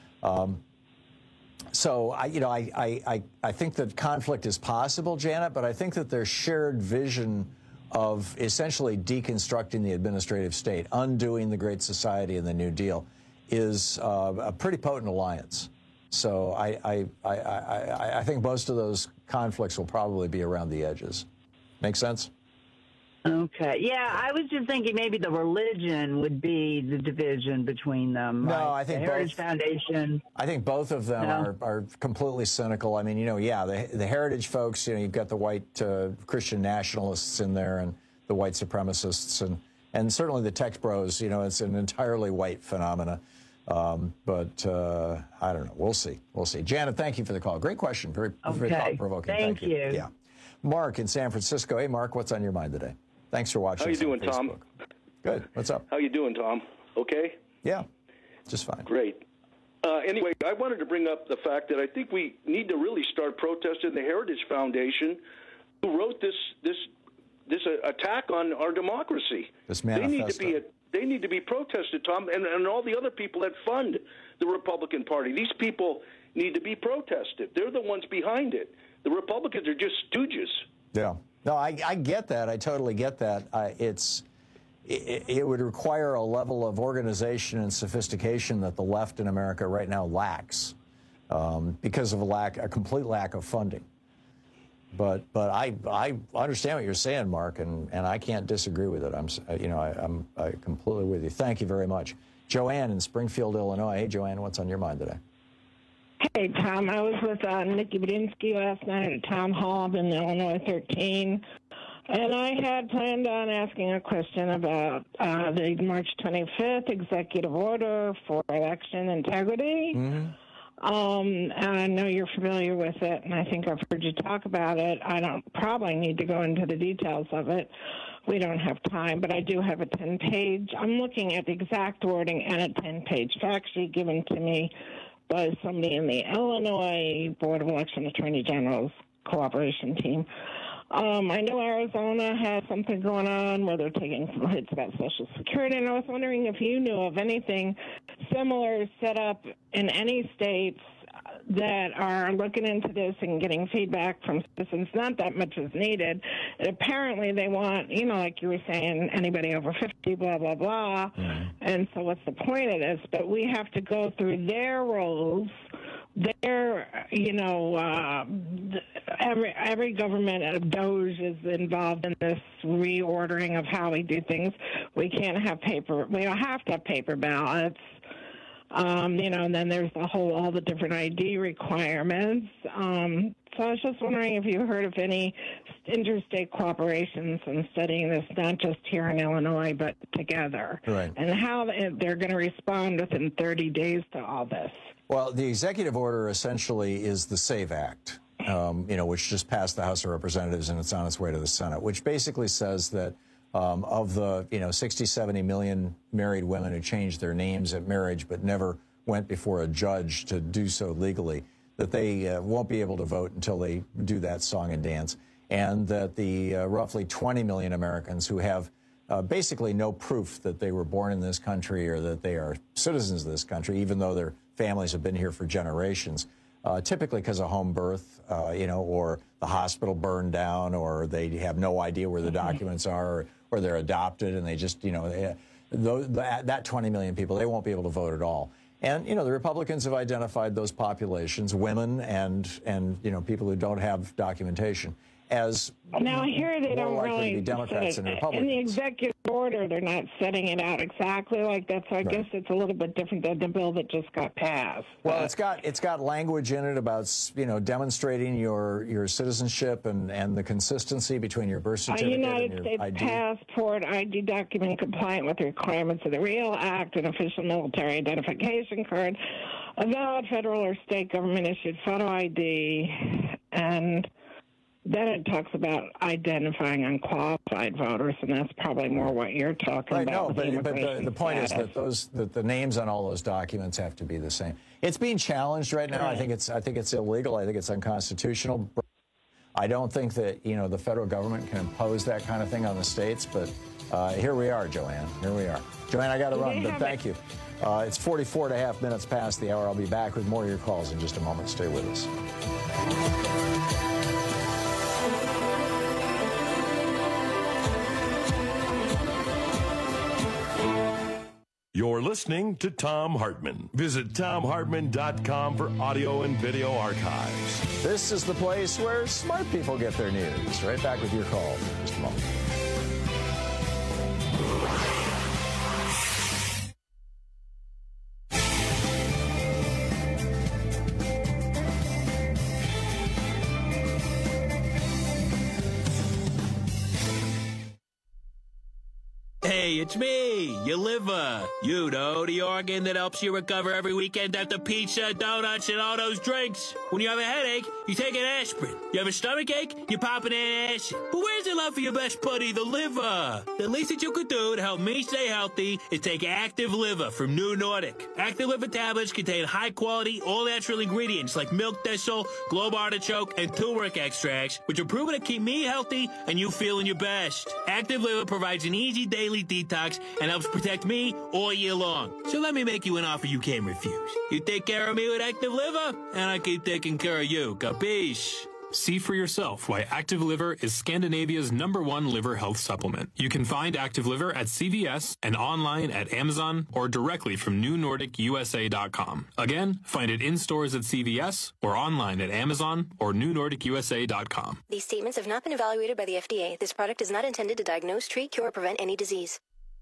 S16: So I think that conflict is possible, Janet, but I think that their shared vision of essentially deconstructing the administrative state, undoing the Great Society and the New Deal, is a pretty potent alliance. So I think most of those conflicts will probably be around the edges. Make sense?
S13: Okay. Yeah, I was just thinking maybe the religion would be the division between them.
S16: No,
S13: right?
S16: I think
S13: the Heritage Foundation.
S16: I think both of them are completely cynical. I mean, the Heritage folks, you've got the white Christian nationalists in there and the white supremacists and certainly the tech bros, it's an entirely white phenomena. But I don't know. We'll see. Janet, thank you for the call. Great question. Very thought-provoking.
S13: Thank you.
S16: Yeah. Mark in San Francisco. Hey, Mark, what's on your mind today? Thanks for watching.
S14: How you doing, Tom?
S16: Good. What's up?
S14: How you doing, Tom? Okay?
S16: Yeah, just fine.
S14: Great. Anyway, I wanted to bring up the fact that I think we need to really start protesting the Heritage Foundation, who wrote this attack on our democracy.
S16: This manifesto.
S14: They need to be protested, Tom, and all the other people that fund the Republican Party. These people need to be protested. They're the ones behind it. The Republicans are just stooges.
S16: Yeah. No, I get that. I totally get that. It would require a level of organization and sophistication that the left in America right now lacks because of a complete lack of funding. But I understand what you're saying, Mark, and I can't disagree with it. I'm completely with you. Thank you very much. Joanne in Springfield, Illinois. Hey, Joanne, what's on your mind today?
S15: Hey, Tom. I was with Nikki Budinsky last night at a town hall in Illinois 13, and I had planned on asking a question about the March 25th executive order for election integrity. Mm-hmm. And I know you're familiar with it, and I think I've heard you talk about it. I don't probably need to go into the details of it. We don't have time, but I do have a 10-page. I'm looking at the exact wording and a 10-page fact sheet given to me by somebody in the Illinois Board of Election Attorney General's cooperation team. I know Arizona has something going on where they're taking some hits about Social Security, and I was wondering if you knew of anything similar set up in any states that are looking into this and getting feedback from citizens. Not that much is needed. And apparently they want, like you were saying, anybody over 50, blah, blah, blah. Mm-hmm. And so what's the point of this? But we have to go through their rules. Every government of DOJ is involved in this reordering of how we do things. We can't have paper. We don't have to have paper ballots. And then there's all the different ID requirements. So I was just wondering if you heard of any interstate cooperations in studying this, not just here in Illinois, but together.
S16: Right.
S15: And how they're going to respond within 30 days to all this.
S16: Well, the executive order essentially is the SAVE Act, which just passed the House of Representatives and it's on its way to the Senate, which basically says that of the 60, 70 million married women who changed their names at marriage but never went before a judge to do so legally, that they won't be able to vote until they do that song and dance, and that the roughly 20 million Americans who have basically no proof that they were born in this country or that they are citizens of this country, even though their families have been here for generations, typically because of home birth, or the hospital burned down, or they have no idea where the documents are, or they're adopted and they just, that 20 million people, they won't be able to vote at all. And, the Republicans have identified those populations, women and people who don't have documentation, as
S15: now here they don't really
S16: be Democrats and Republicans.
S15: In the executive order, they're not setting it out exactly like that. So I guess it's a little bit different than the bill that just got passed.
S16: Well, it's got language in it about demonstrating your citizenship and the consistency between your birth certificate
S15: and
S16: your
S15: United States
S16: ID.
S15: passport, ID document compliant with the requirements of the REAL Act, an official military identification card, a valid federal or state government issued photo ID, and then it talks about identifying unqualified voters, and that's probably more what you're talking about.
S16: Right, no, but the point is that the names on all those documents have to be the same. It's being challenged right now. Right. I think it's illegal. I think it's unconstitutional. I don't think that the federal government can impose that kind of thing on the states. But here we are, Joanne. Here we are, Joanne. I got to run, but thank you. It's 44.5 minutes past the hour. I'll be back with more of your calls in just a moment. Stay with us.
S2: You're listening to Thom Hartmann. Visit ThomHartmann.com for audio and video archives.
S16: This is the place where smart people get their news. Right back with your call in just a moment.
S17: Hey, it's me, your liver. You know, the organ that helps you recover every weekend after pizza, donuts, and all those drinks. When you have a headache, you take an aspirin. You have a stomachache, you pop an antacid. But where's the love for your best buddy, the liver? The least that you could do to help me stay healthy is take Active Liver from New Nordic. Active Liver tablets contain high-quality, all-natural ingredients like milk thistle, globe artichoke, and turmeric extracts, which are proven to keep me healthy and you feeling your best. Active Liver provides an easy daily detox and helps protect me all year long. So let me make you an offer you can't refuse. You take care of me with Active Liver, and I keep taking care of you. Capiche?
S18: See for yourself why Active Liver is Scandinavia's #1 liver health supplement. You can find Active Liver at CVS and online at Amazon or directly from NewNordicUSA.com. Again, find it in stores at CVS or online at Amazon or NewNordicUSA.com.
S19: These statements have not been evaluated by the FDA. This product is not intended to diagnose, treat, cure, or prevent any disease.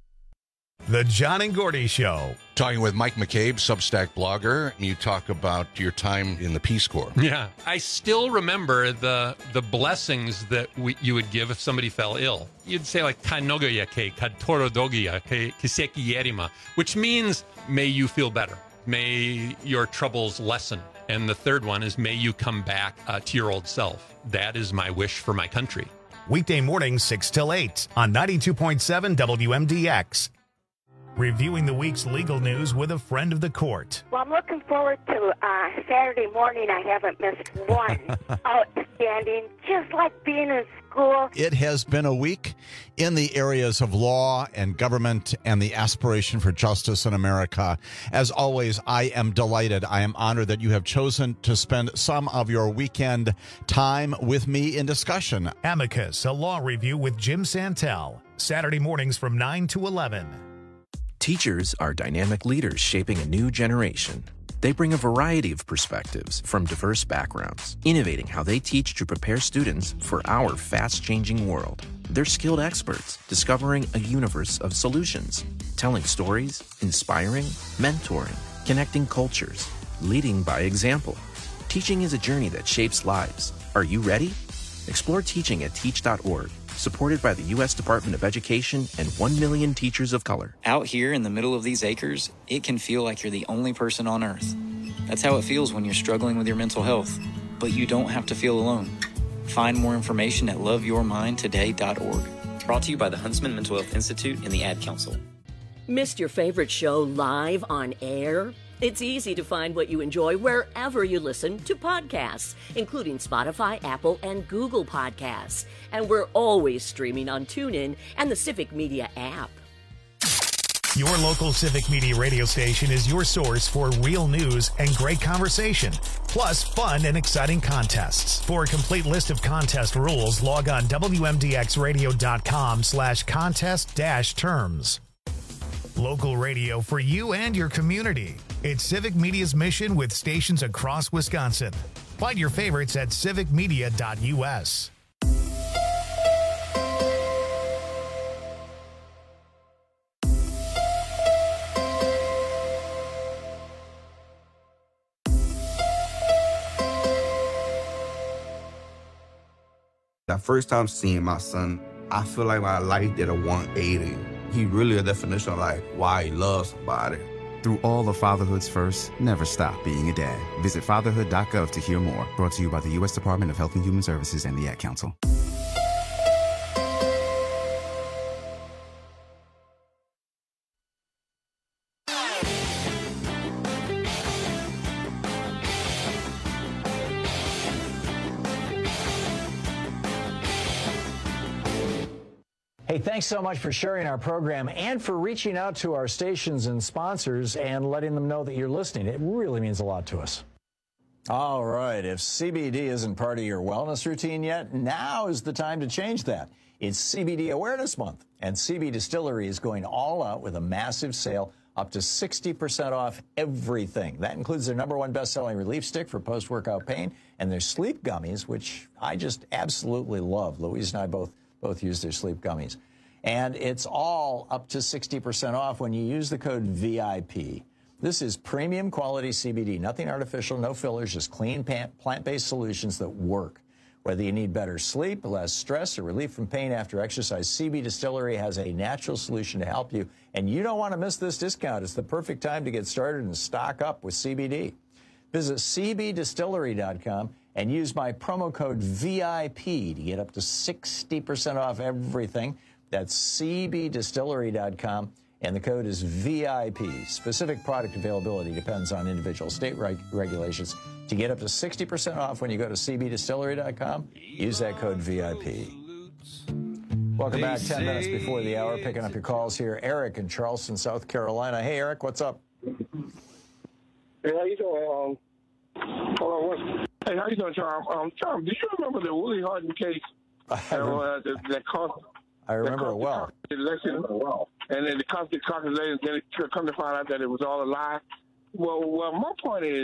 S1: The John and Gordy Show.
S20: Talking with Mike McCabe, Substack blogger. You talk about your time in the Peace Corps.
S21: Yeah. I still remember the blessings that you would give if somebody fell ill. You'd say like, Kanogoya ke katorodogia ke kiseki yerima, which means, may you feel better. May your troubles lessen. And the third one is, may you come back to your old self. That is my wish for my country.
S1: Weekday mornings, 6 till 8 on 92.7 WMDX. Reviewing the week's legal news with a friend of the court.
S22: Well, I'm looking forward to Saturday morning. I haven't missed one. Outstanding, just like being in school.
S11: It has been a week in the areas of law and government and the aspiration for justice in America. As always, I am delighted. I am honored that you have chosen to spend some of your weekend time with me in discussion.
S1: Amicus, a law review with Jim Santel. Saturday mornings from 9 to 11.
S21: Teachers are dynamic leaders shaping a new generation. They bring a variety of perspectives from diverse backgrounds, innovating how they teach to prepare students for our fast-changing world. They're skilled experts, discovering a universe of solutions, telling stories, inspiring, mentoring, connecting cultures, leading by example. Teaching is a journey that shapes lives. Are you ready? Explore teaching at teach.org. Supported by the U.S. Department of Education and 1 million teachers of color.
S23: Out here in the middle of these acres, it can feel like you're the only person on Earth. That's how it feels when you're struggling with your mental health. But you don't have to feel alone. Find more information at loveyourmindtoday.org. Brought to you by the Huntsman Mental Health Institute and the Ad Council.
S31: Missed your favorite show live on air? It's easy to find what you enjoy wherever you listen to podcasts, including Spotify, Apple, and Google Podcasts. And we're always streaming on TuneIn and the Civic Media app.
S1: Your local Civic Media radio station is your source for real news and great conversation, plus fun and exciting contests. For a complete list of contest rules, log on WMDXradio.com/contest-terms. Local radio for you and your community. It's Civic Media's mission with stations across Wisconsin. Find your favorites at civicmedia.us.
S3: The first time seeing my son, I feel like my life did a 180. He really a definition of like why he loves somebody.
S4: Through all of fatherhood's first, never stop being a dad. Visit fatherhood.gov to hear more. Brought to you by the U.S. Department of Health and Human Services and the Ad Council.
S16: Hey, thanks so much for sharing our program and for reaching out to our stations and sponsors and letting them know that you're listening. It really means a lot to us. All right. If CBD isn't part of your wellness routine yet, now is the time to change that. It's CBD Awareness Month, and CB Distillery is going all out with a massive sale up to 60% off everything. That includes their #1 best-selling relief stick for post-workout pain and their sleep gummies, which I just absolutely love. Louise and I both use their sleep gummies. And it's all up to 60% off when you use the code VIP. This is premium quality CBD, nothing artificial, no fillers, just clean plant-based solutions that work. Whether you need better sleep, less stress, or relief from pain after exercise, CB Distillery has a natural solution to help you. And you don't want to miss this discount. It's the perfect time to get started and stock up with CBD. Visit cbdistillery.com and use my promo code VIP to get up to 60% off everything. That's cbdistillery.com, and the code is VIP. Specific product availability depends on individual state regulations. To get up to 60% off when you go to cbdistillery.com, use that code VIP. Welcome back. 10 minutes before the hour, picking up your calls here. Eric in Charleston, South Carolina. Hey, Eric, what's up?
S5: Hey, how you doing? Hey, how you doing, Tom? Tom, do you remember the Willie Hardin case? That cost.
S16: I remember it well.
S5: And then the Constitution caucus later, then it come to find out that it was all a lie. Well, my point is,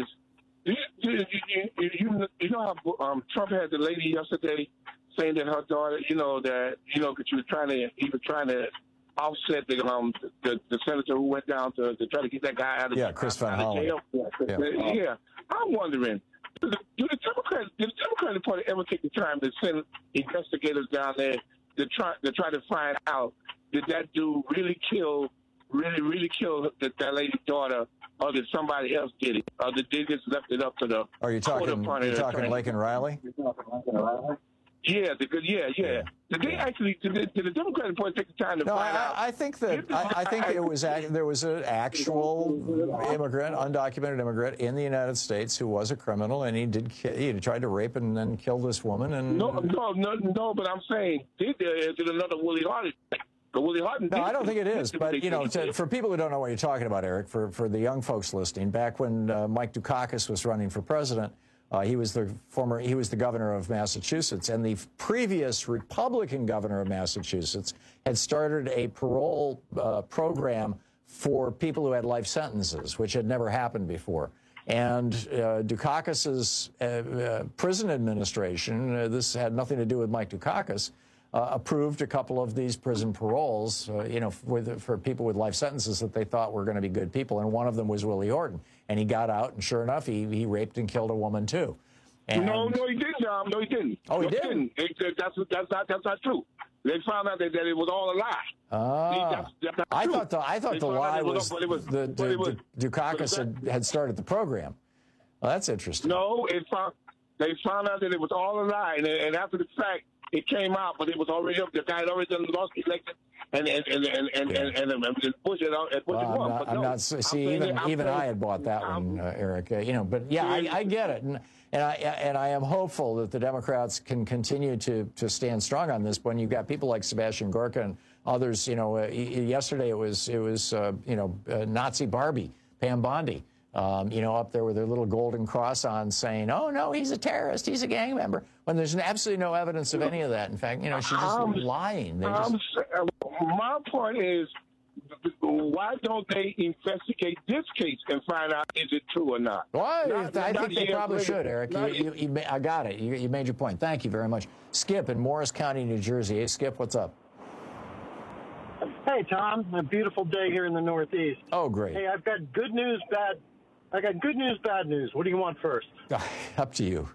S5: you know how Trump had the lady yesterday saying that her daughter, that she was trying to offset the senator who went down to try to get that guy out of jail.
S16: Chris Van Hollen.
S5: Yeah, I'm wondering. Did the Democratic Party ever take the time to send investigators down there to try to find out did that dude really kill that lady's daughter, or did somebody else did it, or did they just left it up to the?
S16: Are you talking Laken Riley?
S5: Yeah. Did they actually? Did the Democratic Party take the time to find out?
S16: I think there was an actual immigrant, undocumented immigrant in the United States who was a criminal, and he tried to rape and then kill this woman. And
S5: no. But I'm saying, did another Willie Hardin? Willie Hardin.
S16: No, I don't think it is. But for people who don't know what you're talking about, Eric, for the young folks listening, back when Mike Dukakis was running for president. He was the governor of Massachusetts, and the previous Republican governor of Massachusetts had started a parole program for people who had life sentences, which had never happened before. And Dukakis's prison administration, this had nothing to do with Mike Dukakis, approved a couple of these prison paroles, for people with life sentences that they thought were going to be good people, and one of them was Willie Horton. And he got out, and sure enough, he raped and killed a woman too. And
S5: no, he didn't, Tom. No, he didn't.
S16: Oh, he didn't.
S5: That's not true. They found out that it was all a lie.
S16: I thought the lie was Dukakis had started the program. Well, that's interesting.
S5: No, they found out that it was all a lie, and after the fact, it came out, but it was already up. The guy had already done lost the election, and Bush had won.
S16: I'm not. See, even I had bought that one, Eric. But yeah, I get it, and I am hopeful that the Democrats can continue to stand strong on this. When you've got people like Sebastian Gorka and Others, yesterday it was Nazi Barbie, Pam Bondi, up there with their little golden cross on saying, oh, no, he's a terrorist, he's a gang member, when there's absolutely no evidence of any of that. In fact, she's just lying.
S5: My point is, why don't they investigate this case and find out is it true or not?
S16: Well, I think they probably should, Eric. I got it. You made your point. Thank you very much. Skip in Morris County, New Jersey. Hey, Skip, what's up?
S6: Hey, Tom. A beautiful day here in the Northeast.
S16: Oh, great.
S6: Hey, I've got good news, bad news. What do you want first?
S16: Up to you.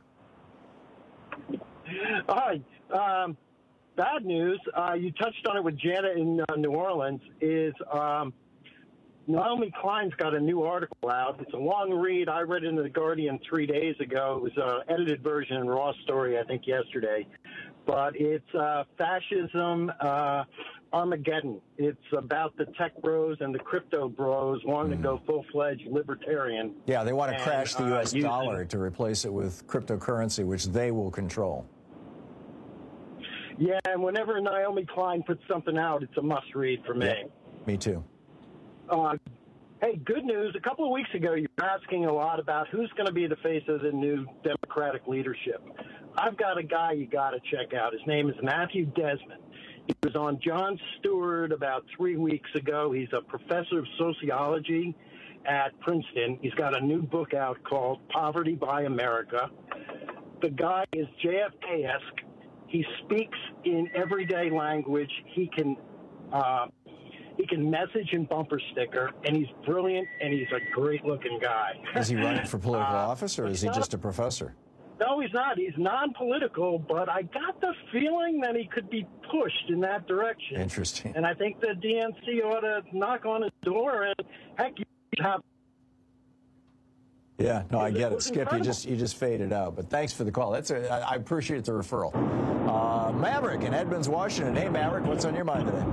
S6: All right. Bad news, you touched on it with Janet in New Orleans, is Naomi Klein's got a new article out. It's a long read. I read it in The Guardian 3 days ago. It was an edited version in Raw Story, I think, yesterday. But it's fascism Armageddon. It's about the tech bros and the crypto bros wanting to go full-fledged libertarian.
S16: Yeah, they want to crash the U.S. dollar to replace it with cryptocurrency, which they will control.
S6: Yeah, and whenever Naomi Klein puts something out, it's a must-read for me.
S16: Yeah, me too.
S6: Hey, good news. A couple of weeks ago, you were asking a lot about who's going to be the face of the new Democratic leadership. I've got a guy you got to check out. His name is Matthew Desmond. He was on Jon Stewart about 3 weeks ago. He's a professor of sociology at Princeton. He's got a new book out called Poverty by America. The guy is JFK-esque. He speaks in everyday language. He can message and bumper sticker, and he's brilliant, and he's a great-looking guy.
S16: Is he running for political office, or is he just a professor?
S6: No, he's not. He's non-political, but I got the feeling that he could be pushed in that direction.
S16: Interesting.
S6: And I think the DNC ought to knock on his door, and heck, you have.
S16: Yeah, no, I get it. Skip, you just faded out. But thanks for the call. I appreciate the referral. Maverick in Edmonds, Washington. Hey, Maverick, what's on your mind today?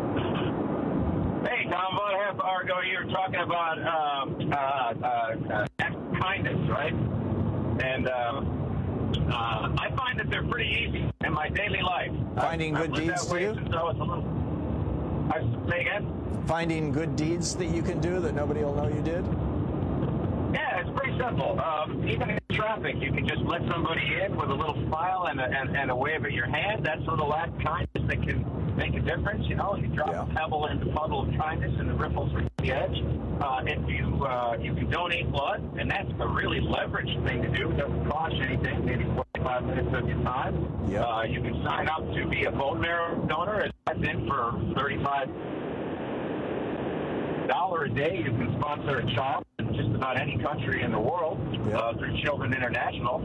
S7: Hey, Tom, about a half hour ago you were talking about kindness, right? And I find that they're pretty easy in my daily life.
S16: Finding good deeds to do?
S7: Say again?
S16: Finding good deeds that you can do that nobody will know you did?
S7: Yeah, it's pretty simple. Even in traffic, you can just let somebody in with a little smile and a wave of your hand. That sort of act of kindness that can make a difference. You drop a pebble in the puddle of kindness and the ripples reach the edge. If you can donate blood, and that's a really leveraged thing to do. It doesn't cost you anything, maybe 45 minutes of your time.
S16: Yep.
S7: You can sign up to be a bone marrow donor. It's in for $35 a day. You can sponsor a child in just about any country in the world through Children International.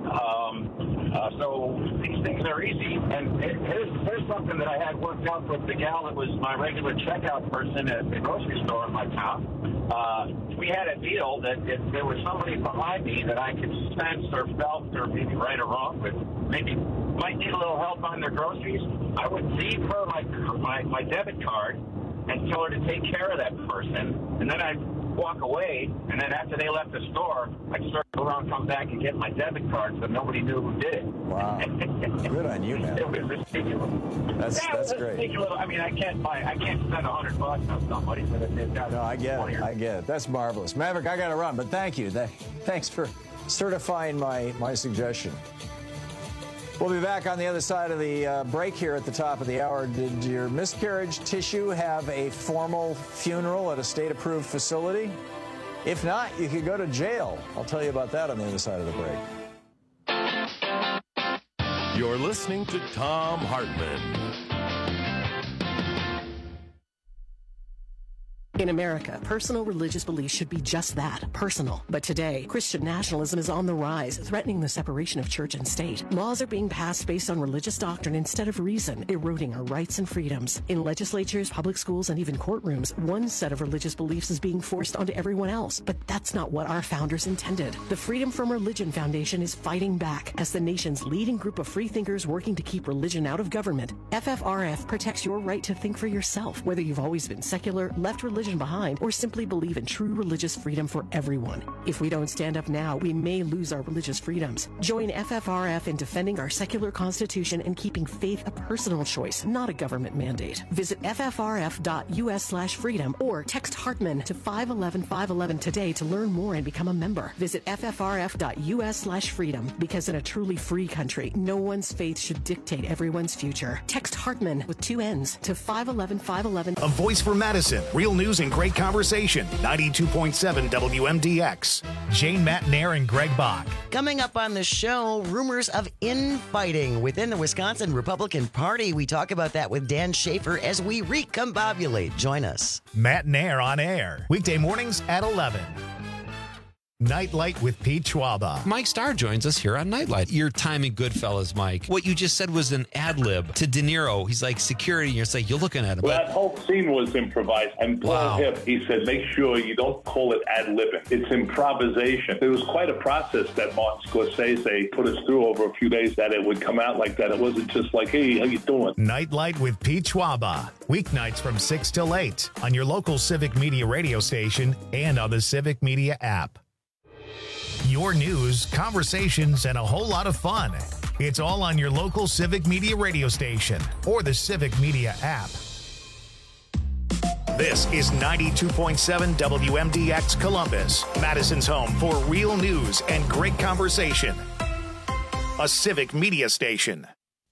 S7: So these things are easy. And here's something that I had worked out with the gal that was my regular checkout person at the grocery store in my town. We had a deal that if there was somebody behind me that I could sense or felt or maybe right or wrong with, maybe might need a little help on their groceries, I would leave her my debit card and tell her to take care of that person, and then I'd walk away, and then after they left the store, I'd start to go around, come back, and get my debit card so nobody knew who did it.
S16: Wow. Good on you, man.
S7: It was ridiculous.
S16: That's great.
S7: Ridiculous. I mean, I can't spend $100 on somebody for it.
S16: No, I get it. That's marvelous. Maverick, I got to run, but thank you. Thanks for certifying my suggestion. We'll be back on the other side of the break here at the top of the hour. Did your miscarriage tissue have a formal funeral at a state-approved facility? If not, you could go to jail. I'll tell you about that on the other side of the break.
S2: You're listening to Thom Hartmann.
S8: In America, personal religious beliefs should be just that, personal. But today, Christian nationalism is on the rise, threatening the separation of church and state. Laws are being passed based on religious doctrine instead of reason, eroding our rights and freedoms. In legislatures, public schools, and even courtrooms, one set of religious beliefs is being forced onto everyone else. But that's not what our founders intended. The Freedom from Religion Foundation is fighting back as the nation's leading group of freethinkers working to keep religion out of government. FFRF protects your right to think for yourself, whether you've always been secular, left religion religion behind, or simply believe in true religious freedom for everyone. If we don't stand up now, we may lose our religious freedoms. Join FFRF in defending our secular constitution and keeping faith a personal choice, not a government mandate. Visit ffrf.us/freedom or text Hartman to 511-511 today to learn more and become a member. Visit ffrf.us/freedom, because in a truly free country, no one's faith should dictate everyone's future. Text Hartman with 2 N's to 511-511.
S1: A voice for Madison. Real news and great conversation. 92.7 WMDX. Jane Matnair and Greg Bach.
S9: Coming up on the show, rumors of infighting within the Wisconsin Republican Party. We talk about that with Dan Schaefer as we recombobulate. Join us.
S1: Matnair on air. Weekday mornings at 11. Nightlight with Pete Schwaba.
S10: Mike Starr joins us here on Nightlight. Your time in Goodfellas, Mike. What you just said was an ad lib to De Niro. He's like security, and you're like, you're looking at him.
S12: Well, that whole scene was improvised. And Paul Hipp, he said, make sure you don't call it ad libbing. It's improvisation. It was quite a process that Martin Scorsese put us through over a few days that it would come out like that. It wasn't just like, hey, how you doing?
S1: Nightlight with Pete Schwaba. Weeknights from 6 till 8 on your local Civic Media radio station and on the Civic Media app. Your news, conversations, and a whole lot of fun. It's all on your local Civic Media radio station or the Civic Media app. This is 92.7 WMDX Columbus, Madison's home for real news and great conversation. A Civic Media station.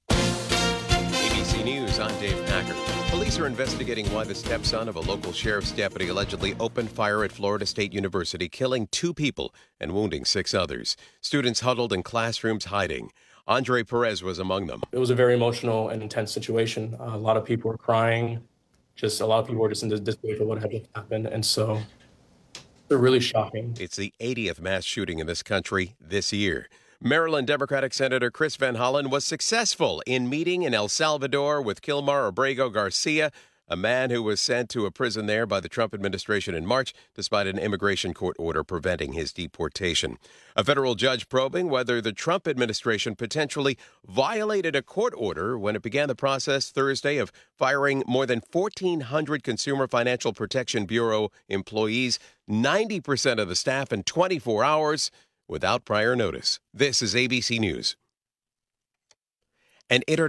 S13: ABC News, I'm Dave Packer. Police are investigating why the stepson of a local sheriff's deputy allegedly opened fire at Florida State University, killing 2 people and wounding 6 others. Students huddled in classrooms hiding. Andre Perez was among them.
S24: It was a very emotional and intense situation. A lot of people were crying. A lot of people were just in disbelief of what had happened. And so they're really shocking.
S13: It's the 80th mass shooting in this country this year. Maryland Democratic Senator Chris Van Hollen was successful in meeting in El Salvador with Kilmar Abrego Garcia, a man who was sent to a prison there by the Trump administration in March, despite an immigration court order preventing his deportation. A federal judge probing whether the Trump administration potentially violated a court order when it began the process Thursday of firing more than 1,400 Consumer Financial Protection Bureau employees, 90% of the staff in 24 hours, without prior notice. This is ABC News. An